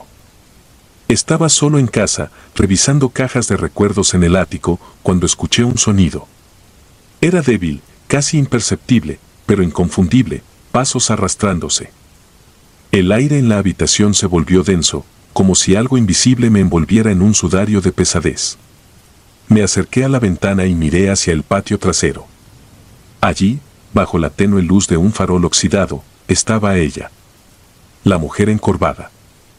Estaba solo en casa, revisando cajas de recuerdos en el ático, cuando escuché un sonido. Era débil, casi imperceptible, pero inconfundible, pasos arrastrándose. El aire en la habitación se volvió denso, como si algo invisible me envolviera en un sudario de pesadez. Me acerqué a la ventana y miré hacia el patio trasero. Allí, bajo la tenue luz de un farol oxidado, estaba ella. La mujer encorvada.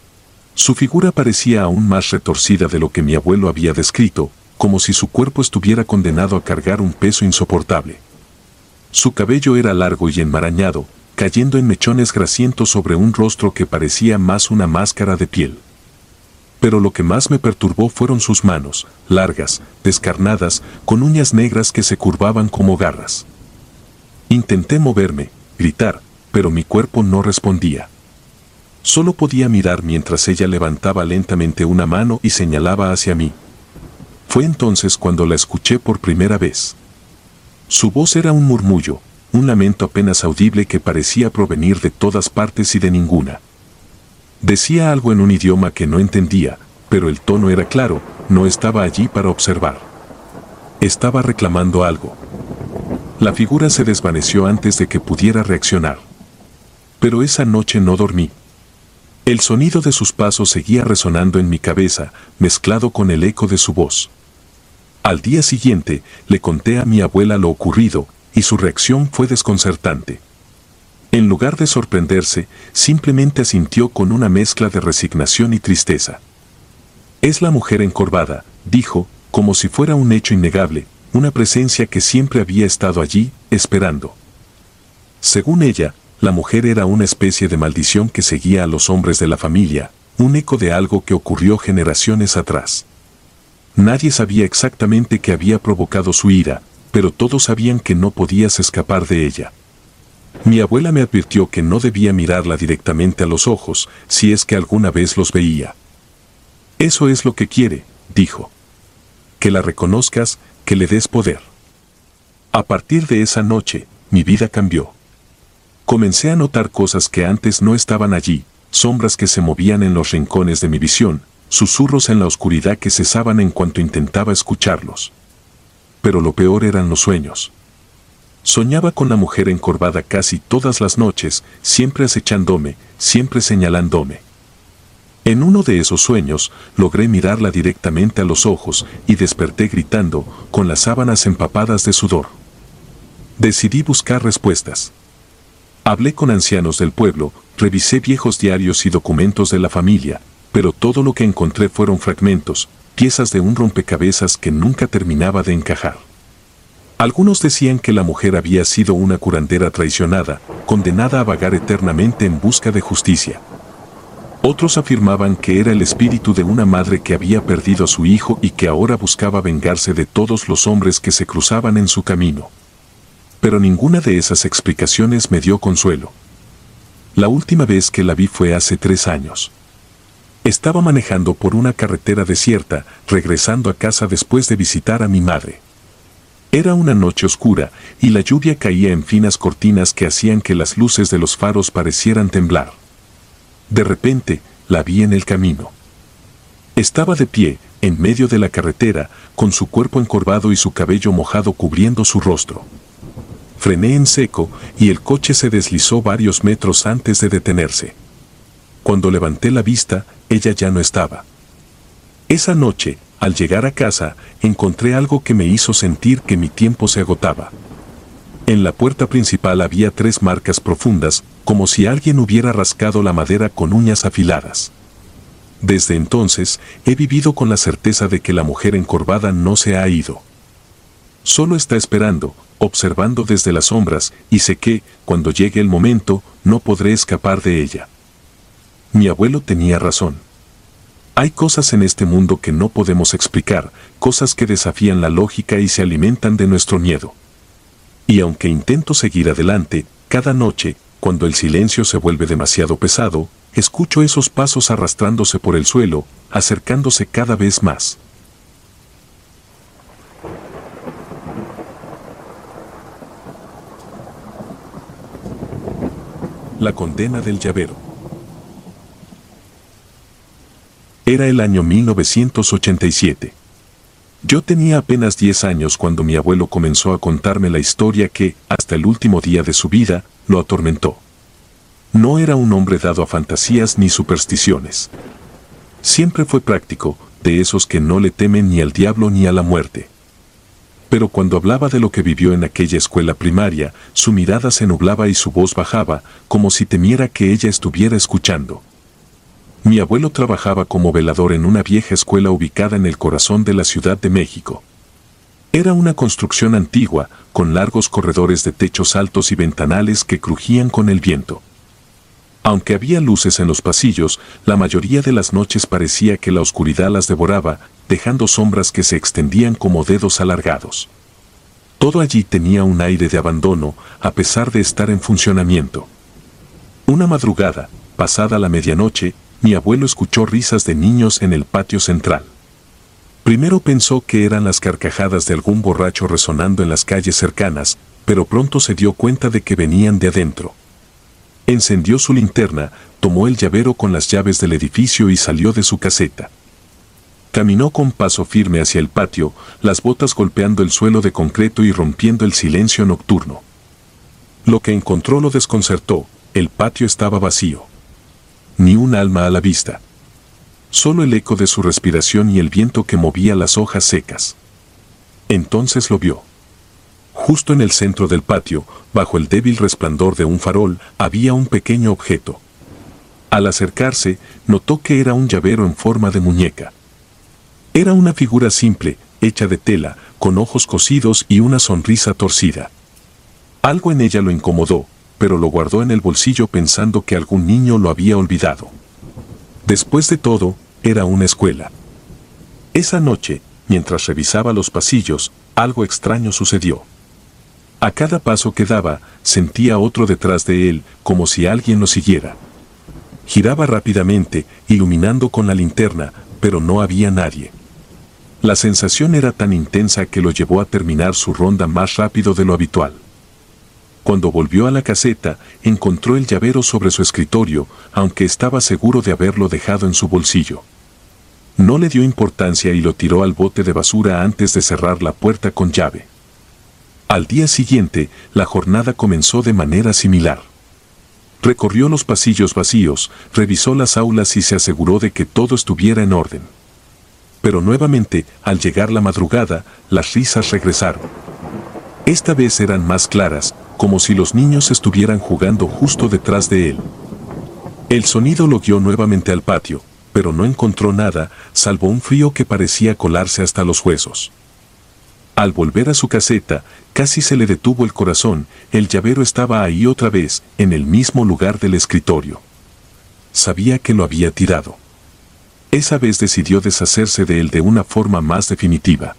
Su figura parecía aún más retorcida de lo que mi abuelo había descrito, como si su cuerpo estuviera condenado a cargar un peso insoportable. Su cabello era largo y enmarañado, cayendo en mechones grasientos sobre un rostro que parecía más una máscara de piel. Pero lo que más me perturbó fueron sus manos, largas, descarnadas, con uñas negras que se curvaban como garras. Intenté moverme, gritar, pero mi cuerpo no respondía. Solo podía mirar mientras ella levantaba lentamente una mano y señalaba hacia mí. Fue entonces cuando la escuché por primera vez. Su voz era un murmullo, un lamento apenas audible que parecía provenir de todas partes y de ninguna. Decía algo en un idioma que no entendía, pero el tono era claro, no estaba allí para observar. Estaba reclamando algo. La figura se desvaneció antes de que pudiera reaccionar. Pero esa noche no dormí. El sonido de sus pasos seguía resonando en mi cabeza, mezclado con el eco de su voz. Al día siguiente, le conté a mi abuela lo ocurrido, y su reacción fue desconcertante. En lugar de sorprenderse, simplemente asintió con una mezcla de resignación y tristeza. Es la mujer encorvada, dijo, como si fuera un hecho innegable, una presencia que siempre había estado allí, esperando. Según ella, la mujer era una especie de maldición que seguía a los hombres de la familia, un eco de algo que ocurrió generaciones atrás. Nadie sabía exactamente qué había provocado su ira, pero todos sabían que no podías escapar de ella. Mi abuela me advirtió que no debía mirarla directamente a los ojos, si es que alguna vez los veía. Eso es lo que quiere, dijo. Que la reconozcas, que le des poder. A partir de esa noche, mi vida cambió. Comencé a notar cosas que antes no estaban allí, sombras que se movían en los rincones de mi visión, susurros en la oscuridad que cesaban en cuanto intentaba escucharlos. Pero lo peor eran los sueños. Soñaba con la mujer encorvada casi todas las noches, siempre acechándome, siempre señalándome. En uno de esos sueños, logré mirarla directamente a los ojos y desperté gritando, con las sábanas empapadas de sudor. Decidí buscar respuestas. Hablé con ancianos del pueblo, revisé viejos diarios y documentos de la familia, pero todo lo que encontré fueron fragmentos, piezas de un rompecabezas que nunca terminaba de encajar. Algunos decían que la mujer había sido una curandera traicionada, condenada a vagar eternamente en busca de justicia. Otros afirmaban que era el espíritu de una madre que había perdido a su hijo y que ahora buscaba vengarse de todos los hombres que se cruzaban en su camino. Pero ninguna de esas explicaciones me dio consuelo. La última vez que la vi fue hace 3 años. Estaba manejando por una carretera desierta, regresando a casa después de visitar a mi madre. Era una noche oscura, y la lluvia caía en finas cortinas que hacían que las luces de los faros parecieran temblar. De repente, la vi en el camino. Estaba de pie, en medio de la carretera, con su cuerpo encorvado y su cabello mojado cubriendo su rostro. Frené en seco, y el coche se deslizó varios metros antes de detenerse. Cuando levanté la vista, ella ya no estaba. Esa noche, al llegar a casa, encontré algo que me hizo sentir que mi tiempo se agotaba. En la puerta principal había 3 marcas profundas, como si alguien hubiera rascado la madera con uñas afiladas. Desde entonces, he vivido con la certeza de que la mujer encorvada no se ha ido. Solo está esperando, observando desde las sombras, y sé que, cuando llegue el momento, no podré escapar de ella. Mi abuelo tenía razón. Hay cosas en este mundo que no podemos explicar, cosas que desafían la lógica y se alimentan de nuestro miedo. Y aunque intento seguir adelante, cada noche, cuando el silencio se vuelve demasiado pesado, escucho esos pasos arrastrándose por el suelo, acercándose cada vez más. La condena del llavero. Era el año 1987. Yo tenía apenas 10 años cuando mi abuelo comenzó a contarme la historia que, hasta el último día de su vida, lo atormentó. No era un hombre dado a fantasías ni supersticiones. Siempre fue práctico, de esos que no le temen ni al diablo ni a la muerte. Pero cuando hablaba de lo que vivió en aquella escuela primaria, su mirada se nublaba y su voz bajaba, como si temiera que ella estuviera escuchando. Mi abuelo trabajaba como velador en una vieja escuela ubicada en el corazón de la Ciudad de México. Era una construcción antigua, con largos corredores de techos altos y ventanales que crujían con el viento. Aunque había luces en los pasillos, la mayoría de las noches parecía que la oscuridad las devoraba, dejando sombras que se extendían como dedos alargados. Todo allí tenía un aire de abandono, a pesar de estar en funcionamiento. Una madrugada, pasada la medianoche, mi abuelo escuchó risas de niños en el patio central. Primero pensó que eran las carcajadas de algún borracho resonando en las calles cercanas, pero pronto se dio cuenta de que venían de adentro. Encendió su linterna, tomó el llavero con las llaves del edificio y salió de su caseta. Caminó con paso firme hacia el patio, las botas golpeando el suelo de concreto y rompiendo el silencio nocturno. Lo que encontró lo desconcertó, el patio estaba vacío. Ni un alma a la vista. Solo el eco de su respiración y el viento que movía las hojas secas. Entonces lo vio. Justo en el centro del patio, bajo el débil resplandor de un farol, había un pequeño objeto. Al acercarse, notó que era un llavero en forma de muñeca. Era una figura simple, hecha de tela, con ojos cosidos y una sonrisa torcida. Algo en ella lo incomodó, pero lo guardó en el bolsillo pensando que algún niño lo había olvidado. Después de todo, era una escuela. Esa noche, mientras revisaba los pasillos, algo extraño sucedió. A cada paso que daba, sentía otro detrás de él, como si alguien lo siguiera. Giraba rápidamente, iluminando con la linterna, pero no había nadie. La sensación era tan intensa que lo llevó a terminar su ronda más rápido de lo habitual. Cuando volvió a la caseta, encontró el llavero sobre su escritorio, aunque estaba seguro de haberlo dejado en su bolsillo. No le dio importancia y lo tiró al bote de basura antes de cerrar la puerta con llave. Al día siguiente, la jornada comenzó de manera similar. Recorrió los pasillos vacíos, revisó las aulas y se aseguró de que todo estuviera en orden. Pero nuevamente, al llegar la madrugada, las risas regresaron. Esta vez eran más claras, como si los niños estuvieran jugando justo detrás de él. El sonido lo guió nuevamente al patio, pero no encontró nada, salvo un frío que parecía colarse hasta los huesos. Al volver a su caseta, casi se le detuvo el corazón, el llavero estaba ahí otra vez, en el mismo lugar del escritorio. Sabía que lo había tirado. Esa vez decidió deshacerse de él de una forma más definitiva.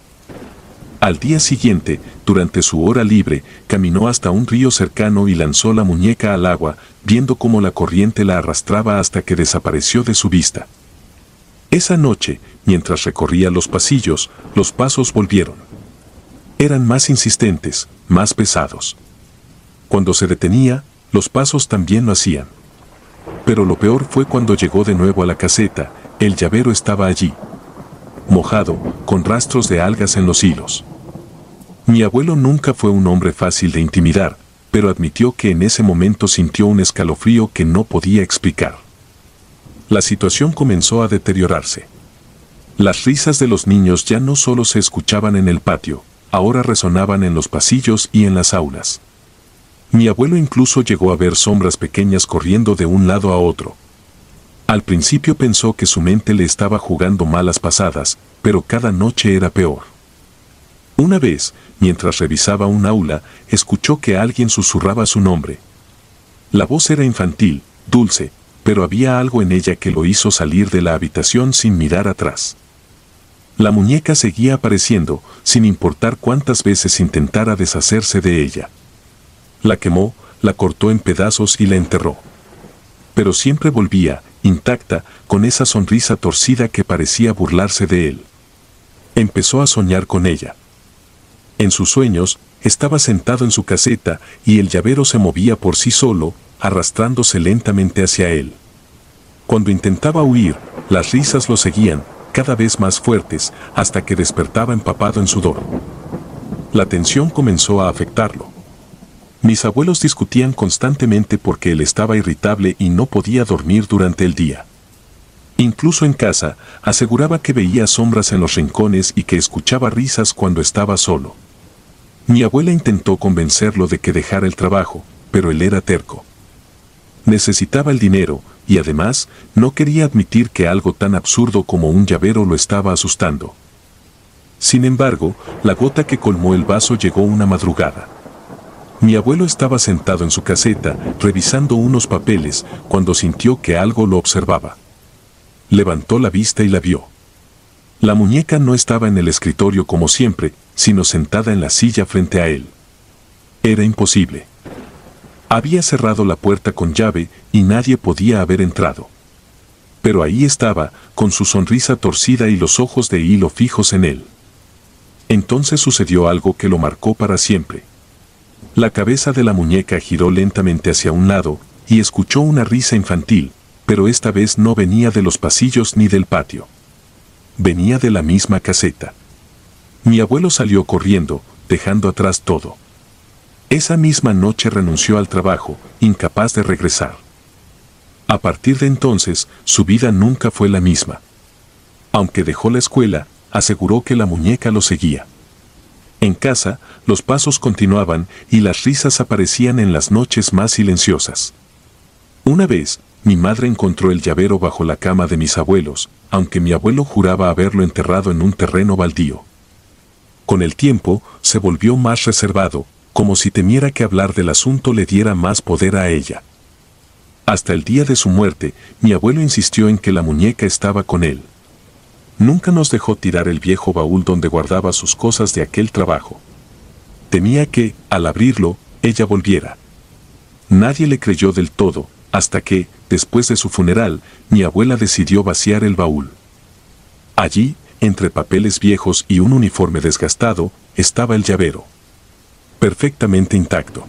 Al día siguiente, durante su hora libre, caminó hasta un río cercano y lanzó la muñeca al agua, viendo cómo la corriente la arrastraba hasta que desapareció de su vista. Esa noche, mientras recorría los pasillos, los pasos volvieron. Eran más insistentes, más pesados. Cuando se detenía, los pasos también lo hacían. Pero lo peor fue cuando llegó de nuevo a la caseta. El llavero estaba allí, mojado, con rastros de algas en los hilos. Mi abuelo nunca fue un hombre fácil de intimidar, pero admitió que en ese momento sintió un escalofrío que no podía explicar. La situación comenzó a deteriorarse. Las risas de los niños ya no solo se escuchaban en el patio, ahora resonaban en los pasillos y en las aulas. Mi abuelo incluso llegó a ver sombras pequeñas corriendo de un lado a otro. Al principio pensó que su mente le estaba jugando malas pasadas, pero cada noche era peor. Una vez, mientras revisaba un aula, escuchó que alguien susurraba su nombre. La voz era infantil, dulce, pero había algo en ella que lo hizo salir de la habitación sin mirar atrás. La muñeca seguía apareciendo, sin importar cuántas veces intentara deshacerse de ella. La quemó, la cortó en pedazos y la enterró. Pero siempre volvía, intacta, con esa sonrisa torcida que parecía burlarse de él. Empezó a soñar con ella. En sus sueños, estaba sentado en su caseta y el llavero se movía por sí solo, arrastrándose lentamente hacia él. Cuando intentaba huir, las risas lo seguían, cada vez más fuertes, hasta que despertaba empapado en sudor. La tensión comenzó a afectarlo. Mis abuelos discutían constantemente porque él estaba irritable y no podía dormir durante el día. Incluso en casa, aseguraba que veía sombras en los rincones y que escuchaba risas cuando estaba solo. Mi abuela intentó convencerlo de que dejara el trabajo, pero él era terco. Necesitaba el dinero, y además, no quería admitir que algo tan absurdo como un llavero lo estaba asustando. Sin embargo, la gota que colmó el vaso llegó una madrugada. Mi abuelo estaba sentado en su caseta, revisando unos papeles, cuando sintió que algo lo observaba. Levantó la vista y la vio. La muñeca no estaba en el escritorio como siempre, sino sentada en la silla frente a él. Era imposible. Había cerrado la puerta con llave y nadie podía haber entrado. Pero ahí estaba, con su sonrisa torcida y los ojos de hilo fijos en él. Entonces sucedió algo que lo marcó para siempre. La cabeza de la muñeca giró lentamente hacia un lado y escuchó una risa infantil, pero esta vez no venía de los pasillos ni del patio. Venía de la misma caseta. Mi abuelo salió corriendo, dejando atrás todo. Esa misma noche renunció al trabajo, incapaz de regresar. A partir de entonces, su vida nunca fue la misma. Aunque dejó la escuela, aseguró que la muñeca lo seguía. En casa, los pasos continuaban y las risas aparecían en las noches más silenciosas. Una vez, mi madre encontró el llavero bajo la cama de mis abuelos, aunque mi abuelo juraba haberlo enterrado en un terreno baldío. Con el tiempo, se volvió más reservado, como si temiera que hablar del asunto le diera más poder a ella. Hasta el día de su muerte, mi abuelo insistió en que la muñeca estaba con él. Nunca nos dejó tirar el viejo baúl donde guardaba sus cosas de aquel trabajo. Temía que, al abrirlo, ella volviera. Nadie le creyó del todo, hasta que, después de su funeral, mi abuela decidió vaciar el baúl. Allí, entre papeles viejos y un uniforme desgastado, estaba el llavero. Perfectamente intacto.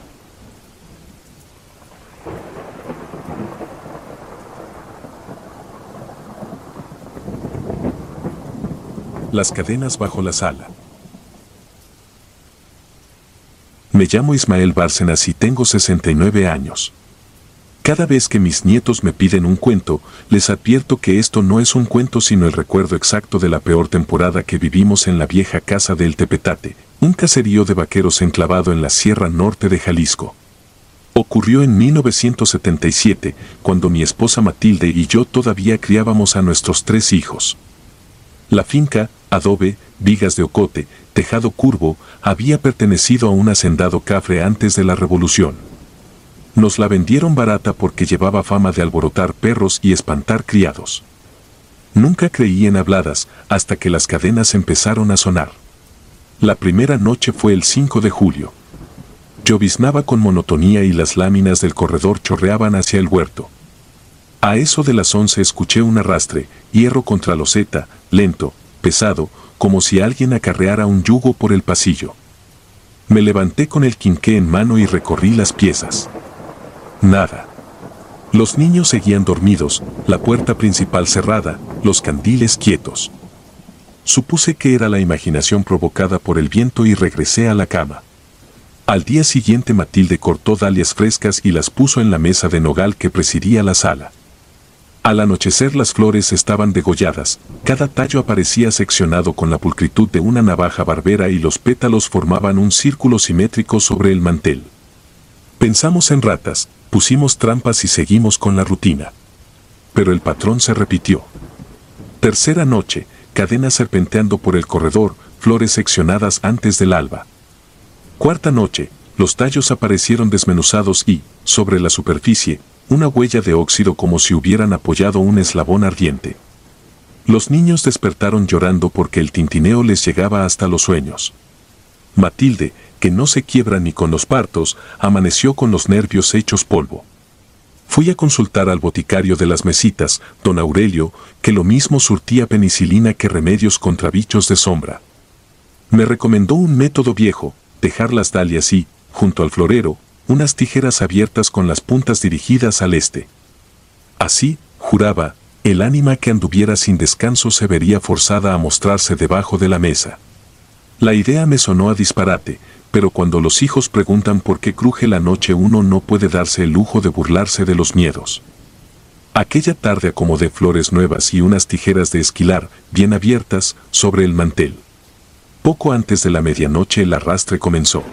Las cadenas bajo la sala. Me llamo Ismael Bárcenas y tengo 69 años. Cada vez que mis nietos me piden un cuento, les advierto que esto no es un cuento sino el recuerdo exacto de la peor temporada que vivimos en la vieja casa del Tepetate, un caserío de vaqueros enclavado en la Sierra Norte de Jalisco. Ocurrió en 1977, cuando mi esposa Matilde y yo todavía criábamos a nuestros 3 hijos. La finca, adobe, vigas de ocote, tejado curvo, había pertenecido a un hacendado cafre antes de la Revolución. Nos la vendieron barata porque llevaba fama de alborotar perros y espantar criados. Nunca creí en habladas hasta que las cadenas empezaron a sonar. La primera noche fue el 5 de julio. Lloviznaba con monotonía y las láminas del corredor chorreaban hacia el huerto. A eso de las 11 escuché un arrastre, hierro contra loseta, lento, pesado, como si alguien acarreara un yugo por el pasillo. Me levanté con el quinqué en mano y recorrí las piezas. Nada. Los niños seguían dormidos, la puerta principal cerrada, los candiles quietos. Supuse que era la imaginación provocada por el viento y regresé a la cama. Al día siguiente Matilde cortó dalias frescas y las puso en la mesa de nogal que presidía la sala. Al anochecer las flores estaban degolladas, cada tallo aparecía seccionado con la pulcritud de una navaja barbera y los pétalos formaban un círculo simétrico sobre el mantel. Pensamos en ratas, pusimos trampas y seguimos con la rutina. Pero el patrón se repitió. Tercera noche, cadenas serpenteando por el corredor, flores seccionadas antes del alba. Cuarta noche, los tallos aparecieron desmenuzados y, sobre la superficie, una huella de óxido como si hubieran apoyado un eslabón ardiente. Los niños despertaron llorando porque el tintineo les llegaba hasta los sueños. Matilde, que no se quiebra ni con los partos, amaneció con los nervios hechos polvo. Fui a consultar al boticario de las mesitas, don Aurelio, que lo mismo surtía penicilina que remedios contra bichos de sombra. Me recomendó un método viejo, dejar las dalias y, junto al florero, unas tijeras abiertas con las puntas dirigidas al este. Así, juraba, el ánima que anduviera sin descanso se vería forzada a mostrarse debajo de la mesa. La idea me sonó a disparate, pero cuando los hijos preguntan por qué cruje la noche uno no puede darse el lujo de burlarse de los miedos. Aquella tarde acomodé flores nuevas y unas tijeras de esquilar, bien abiertas, sobre el mantel. Poco antes de la medianoche el arrastre comenzó.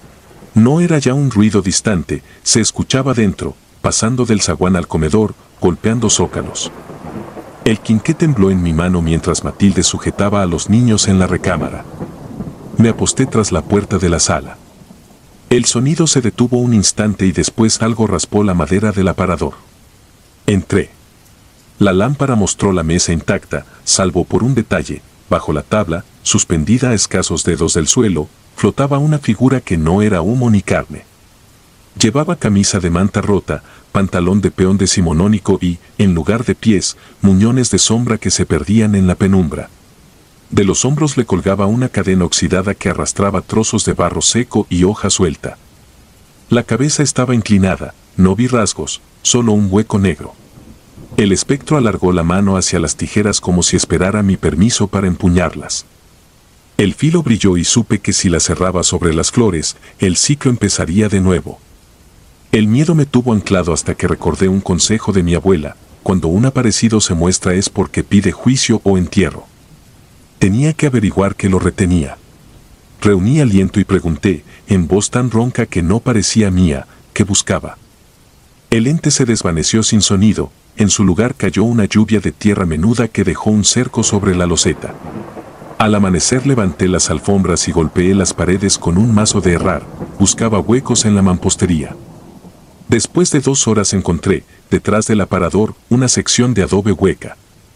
No era ya un ruido distante, se escuchaba dentro, pasando del zaguán al comedor, golpeando zócalos. El quinqué tembló en mi mano mientras Matilde sujetaba a los niños en la recámara. Me aposté tras la puerta de la sala. El sonido se detuvo un instante y después algo raspó la madera del aparador. Entré. La lámpara mostró la mesa intacta, salvo por un detalle. Bajo la tabla, suspendida a escasos dedos del suelo, flotaba una figura que no era humo ni carne. Llevaba camisa de manta rota, pantalón de peón decimonónico y, en lugar de pies, muñones de sombra que se perdían en la penumbra. De los hombros le colgaba una cadena oxidada que arrastraba trozos de barro seco y hoja suelta. La cabeza estaba inclinada, no vi rasgos, solo un hueco negro. El espectro alargó la mano hacia las tijeras como si esperara mi permiso para empuñarlas. El filo brilló y supe que si la cerraba sobre las flores, el ciclo empezaría de nuevo. El miedo me tuvo anclado hasta que recordé un consejo de mi abuela: cuando un aparecido se muestra es porque pide juicio o entierro. Tenía que averiguar qué lo retenía. Reuní aliento y pregunté, en voz tan ronca que no parecía mía, ¿qué buscaba? El ente se desvaneció sin sonido, en su lugar cayó una lluvia de tierra menuda que dejó un cerco sobre la loseta. Al amanecer levanté las alfombras y golpeé las paredes con un mazo de herrar, buscaba huecos en la mampostería. Después de 2 horas encontré, detrás del aparador, una sección de adobe hueca.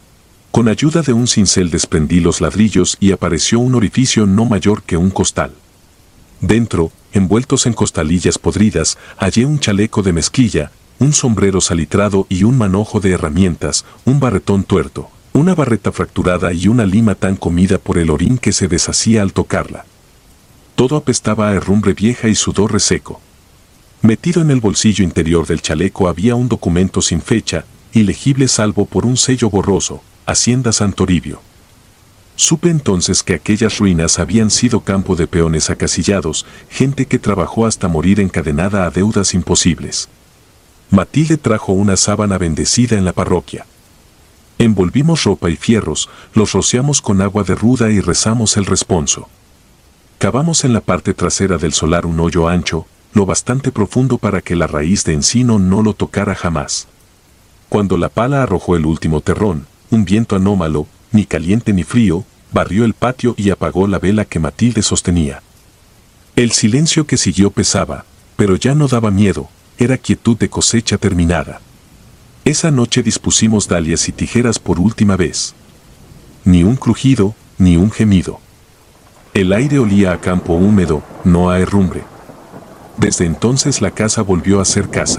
Con ayuda de un cincel desprendí los ladrillos y apareció un orificio no mayor que un costal. Dentro, envueltos en costalillas podridas, hallé un chaleco de mezclilla, un sombrero salitrado y un manojo de herramientas, un barretón tuerto, una barreta fracturada y una lima tan comida por el orín que se deshacía al tocarla. Todo apestaba a herrumbre vieja y sudor reseco. Metido en el bolsillo interior del chaleco había un documento sin fecha, ilegible salvo por un sello borroso: Hacienda Santoribio. Supe entonces que aquellas ruinas habían sido campo de peones acasillados, gente que trabajó hasta morir encadenada a deudas imposibles. Matilde trajo una sábana bendecida en la parroquia. Envolvimos ropa y fierros, los rociamos con agua de ruda y rezamos el responso. Cavamos en la parte trasera del solar un hoyo ancho, lo bastante profundo para que la raíz de encino no lo tocara jamás. Cuando la pala arrojó el último terrón, un viento anómalo, ni caliente ni frío, barrió el patio y apagó la vela que Matilde sostenía. El silencio que siguió pesaba, pero ya no daba miedo, era quietud de cosecha terminada. Esa noche dispusimos dalias y tijeras por última vez. Ni un crujido, ni un gemido. El aire olía a campo húmedo, no a herrumbre. Desde entonces la casa volvió a ser casa.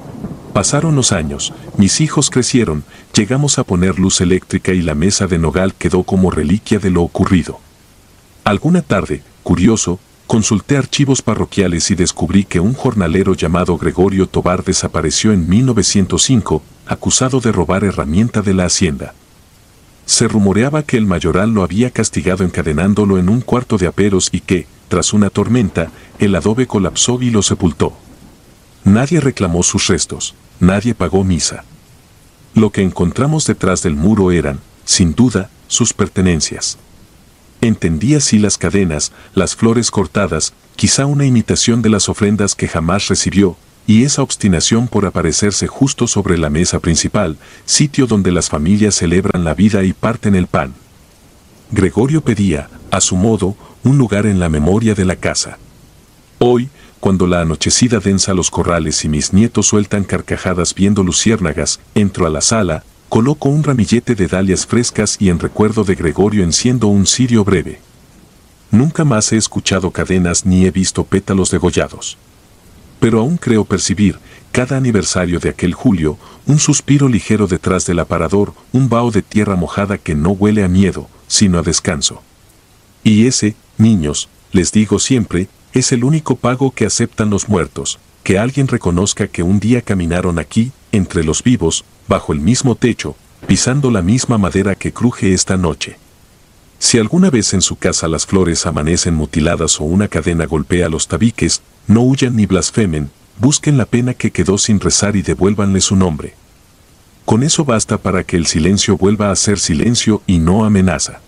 Pasaron los años, mis hijos crecieron, llegamos a poner luz eléctrica y la mesa de nogal quedó como reliquia de lo ocurrido. Alguna tarde, curioso, Consulté archivos parroquiales y descubrí que un jornalero llamado Gregorio Tobar desapareció en 1905, acusado de robar herramienta de la hacienda. Se rumoreaba que el mayoral lo había castigado encadenándolo en un cuarto de aperos y que, tras una tormenta, el adobe colapsó y lo sepultó. Nadie reclamó sus restos, nadie pagó misa. Lo que encontramos detrás del muro eran, sin duda, sus pertenencias. Entendí así las cadenas, las flores cortadas, quizá una imitación de las ofrendas que jamás recibió, y esa obstinación por aparecerse justo sobre la mesa principal, sitio donde las familias celebran la vida y parten el pan. Gregorio pedía, a su modo, un lugar en la memoria de la casa. Hoy, cuando la anochecida densa los corrales y mis nietos sueltan carcajadas viendo luciérnagas, entro a la sala, coloco un ramillete de dalias frescas y en recuerdo de Gregorio enciendo un cirio breve. Nunca más he escuchado cadenas ni he visto pétalos degollados. Pero aún creo percibir, cada aniversario de aquel julio, un suspiro ligero detrás del aparador, un vaho de tierra mojada que no huele a miedo, sino a descanso. Y ese, niños, les digo siempre, es el único pago que aceptan los muertos, que alguien reconozca que un día caminaron aquí, entre los vivos, bajo el mismo techo, pisando la misma madera que cruje esta noche. Si alguna vez en su casa las flores amanecen mutiladas o una cadena golpea los tabiques, no huyan ni blasfemen, busquen la pena que quedó sin rezar y devuélvanle su nombre. Con eso basta para que el silencio vuelva a ser silencio y no amenaza.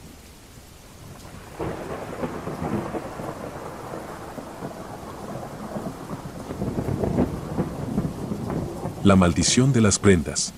La maldición de las prendas.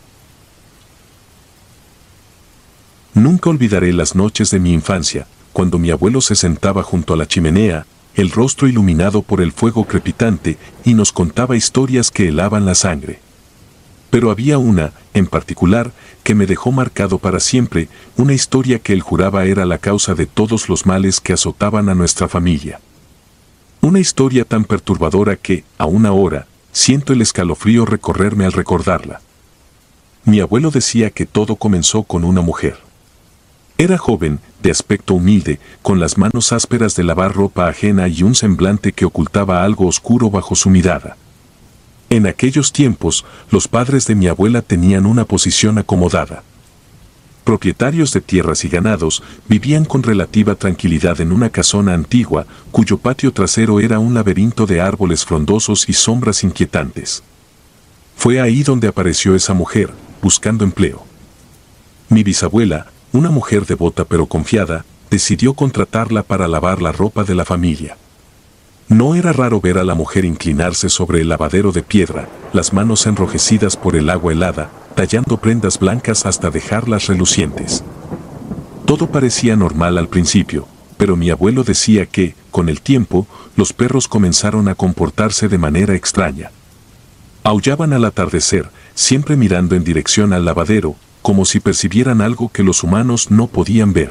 Nunca olvidaré las noches de mi infancia, cuando mi abuelo se sentaba junto a la chimenea, el rostro iluminado por el fuego crepitante, y nos contaba historias que helaban la sangre. Pero había una, en particular, que me dejó marcado para siempre, una historia que él juraba era la causa de todos los males que azotaban a nuestra familia. Una historia tan perturbadora que, aún ahora, siento el escalofrío recorrerme al recordarla. Mi abuelo decía que todo comenzó con una mujer. Era joven, de aspecto humilde, con las manos ásperas de lavar ropa ajena y un semblante que ocultaba algo oscuro bajo su mirada. En aquellos tiempos, los padres de mi abuela tenían una posición acomodada. Propietarios de tierras y ganados, vivían con relativa tranquilidad en una casona antigua, cuyo patio trasero era un laberinto de árboles frondosos y sombras inquietantes. Fue ahí donde apareció esa mujer, buscando empleo. Mi bisabuela, una mujer devota pero confiada, decidió contratarla para lavar la ropa de la familia. No era raro ver a la mujer inclinarse sobre el lavadero de piedra, las manos enrojecidas por el agua helada, tallando prendas blancas hasta dejarlas relucientes. Todo parecía normal al principio, pero mi abuelo decía que, con el tiempo, los perros comenzaron a comportarse de manera extraña. Aullaban al atardecer, siempre mirando en dirección al lavadero, como si percibieran algo que los humanos no podían ver.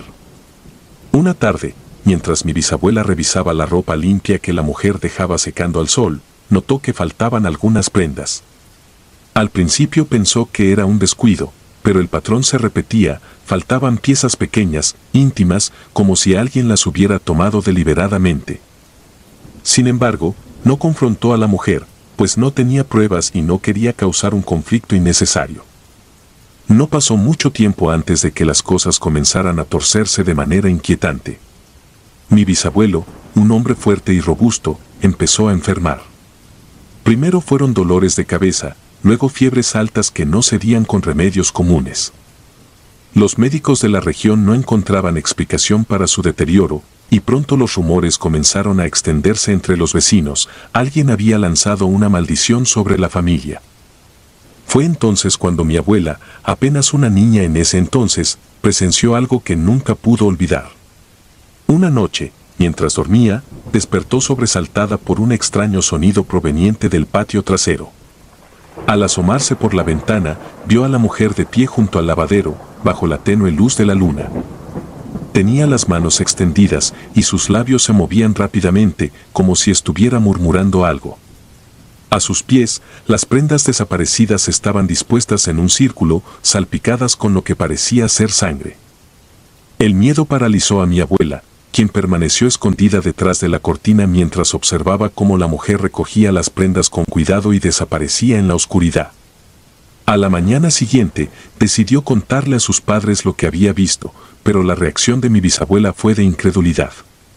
Una tarde, mientras mi bisabuela revisaba la ropa limpia que la mujer dejaba secando al sol, notó que faltaban algunas prendas. Al principio pensó que era un descuido, pero el patrón se repetía, faltaban piezas pequeñas, íntimas, como si alguien las hubiera tomado deliberadamente. Sin embargo, no confrontó a la mujer, pues no tenía pruebas y no quería causar un conflicto innecesario. No pasó mucho tiempo antes de que las cosas comenzaran a torcerse de manera inquietante. Mi bisabuelo, un hombre fuerte y robusto, empezó a enfermar. Primero fueron dolores de cabeza, luego fiebres altas que no cedían con remedios comunes. Los médicos de la región no encontraban explicación para su deterioro, y pronto los rumores comenzaron a extenderse entre los vecinos. Alguien había lanzado una maldición sobre la familia. Fue entonces cuando mi abuela, apenas una niña en ese entonces, presenció algo que nunca pudo olvidar. Una noche, mientras dormía, despertó sobresaltada por un extraño sonido proveniente del patio trasero. Al asomarse por la ventana, vio a la mujer de pie junto al lavadero, bajo la tenue luz de la luna. Tenía las manos extendidas y sus labios se movían rápidamente, como si estuviera murmurando algo. A sus pies, las prendas desaparecidas estaban dispuestas en un círculo, salpicadas con lo que parecía ser sangre. El miedo paralizó a mi abuela, quien permaneció escondida detrás de la cortina mientras observaba cómo la mujer recogía las prendas con cuidado y desaparecía en la oscuridad. A la mañana siguiente, decidió contarle a sus padres lo que había visto, pero la reacción de mi bisabuela fue de incredulidad.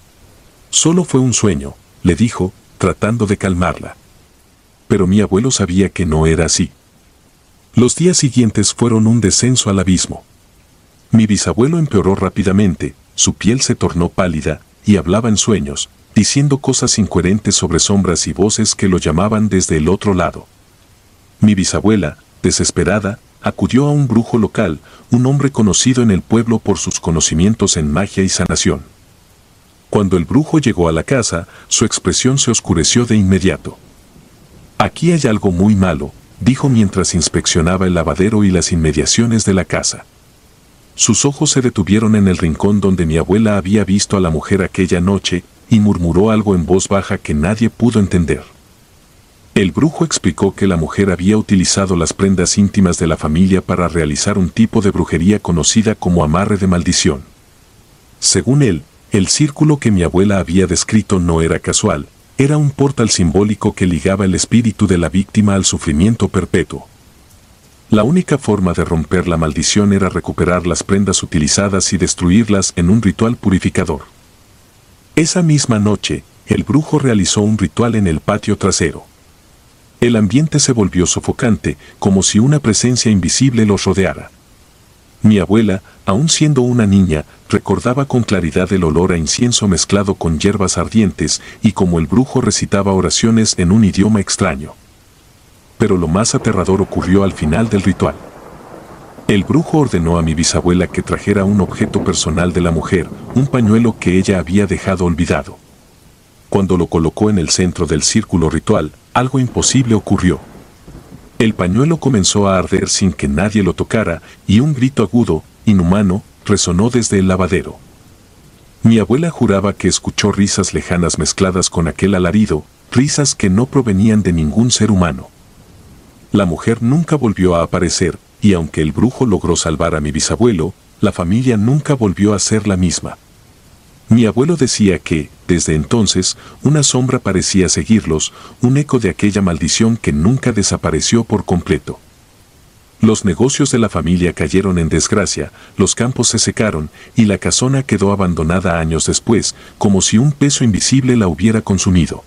«Solo fue un sueño», le dijo, tratando de calmarla. Pero mi abuelo sabía que no era así. Los días siguientes fueron un descenso al abismo. Mi bisabuelo empeoró rápidamente, su piel se tornó pálida, y hablaba en sueños, diciendo cosas incoherentes sobre sombras y voces que lo llamaban desde el otro lado. Mi bisabuela, desesperada, acudió a un brujo local, un hombre conocido en el pueblo por sus conocimientos en magia y sanación. Cuando el brujo llegó a la casa, su expresión se oscureció de inmediato. «Aquí hay algo muy malo», dijo mientras inspeccionaba el lavadero y las inmediaciones de la casa. Sus ojos se detuvieron en el rincón donde mi abuela había visto a la mujer aquella noche y murmuró algo en voz baja que nadie pudo entender. El brujo explicó que la mujer había utilizado las prendas íntimas de la familia para realizar un tipo de brujería conocida como amarre de maldición. Según él, el círculo que mi abuela había descrito no era casual, era un portal simbólico que ligaba el espíritu de la víctima al sufrimiento perpetuo. La única forma de romper la maldición era recuperar las prendas utilizadas y destruirlas en un ritual purificador. Esa misma noche, el brujo realizó un ritual en el patio trasero. El ambiente se volvió sofocante, como si una presencia invisible los rodeara. Mi abuela, aún siendo una niña, recordaba con claridad el olor a incienso mezclado con hierbas ardientes y cómo el brujo recitaba oraciones en un idioma extraño. Pero lo más aterrador ocurrió al final del ritual. El brujo ordenó a mi bisabuela que trajera un objeto personal de la mujer, un pañuelo que ella había dejado olvidado. Cuando lo colocó en el centro del círculo ritual, algo imposible ocurrió. El pañuelo comenzó a arder sin que nadie lo tocara, y un grito agudo, inhumano, resonó desde el lavadero. Mi abuela juraba que escuchó risas lejanas mezcladas con aquel alarido, risas que no provenían de ningún ser humano. La mujer nunca volvió a aparecer, y aunque el brujo logró salvar a mi bisabuelo, la familia nunca volvió a ser la misma. Mi abuelo decía que, desde entonces, una sombra parecía seguirlos, un eco de aquella maldición que nunca desapareció por completo. Los negocios de la familia cayeron en desgracia, los campos se secaron, y la casona quedó abandonada años después, como si un peso invisible la hubiera consumido.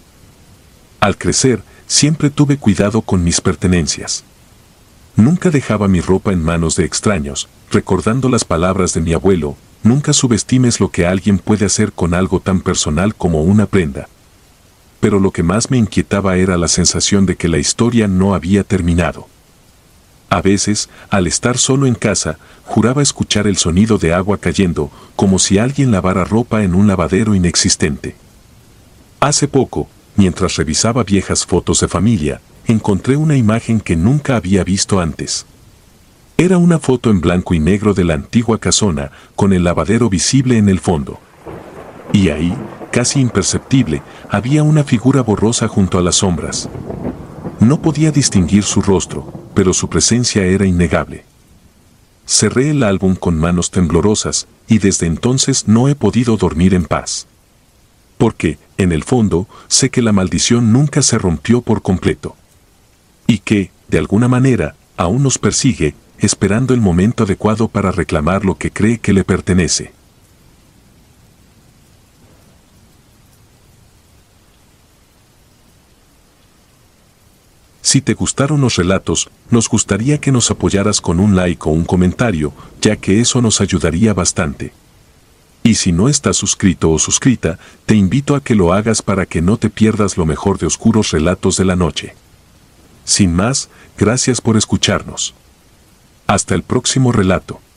Al crecer, siempre tuve cuidado con mis pertenencias. Nunca dejaba mi ropa en manos de extraños, recordando las palabras de mi abuelo: nunca subestimes lo que alguien puede hacer con algo tan personal como una prenda. Pero lo que más me inquietaba era la sensación de que la historia no había terminado. A veces, al estar solo en casa, juraba escuchar el sonido de agua cayendo, como si alguien lavara ropa en un lavadero inexistente. Hace poco, mientras revisaba viejas fotos de familia, encontré una imagen que nunca había visto antes. Era una foto en blanco y negro de la antigua casona, con el lavadero visible en el fondo. Y ahí, casi imperceptible, había una figura borrosa junto a las sombras. No podía distinguir su rostro, pero su presencia era innegable. Cerré el álbum con manos temblorosas, y desde entonces no he podido dormir en paz. Porque, en el fondo, sé que la maldición nunca se rompió por completo. Y que, de alguna manera, aún nos persigue, esperando el momento adecuado para reclamar lo que cree que le pertenece. Si te gustaron los relatos, nos gustaría que nos apoyaras con un like o un comentario, ya que eso nos ayudaría bastante. Y si no estás suscrito o suscrita, te invito a que lo hagas para que no te pierdas lo mejor de Oscuros Relatos de la Noche. Sin más, gracias por escucharnos. Hasta el próximo relato.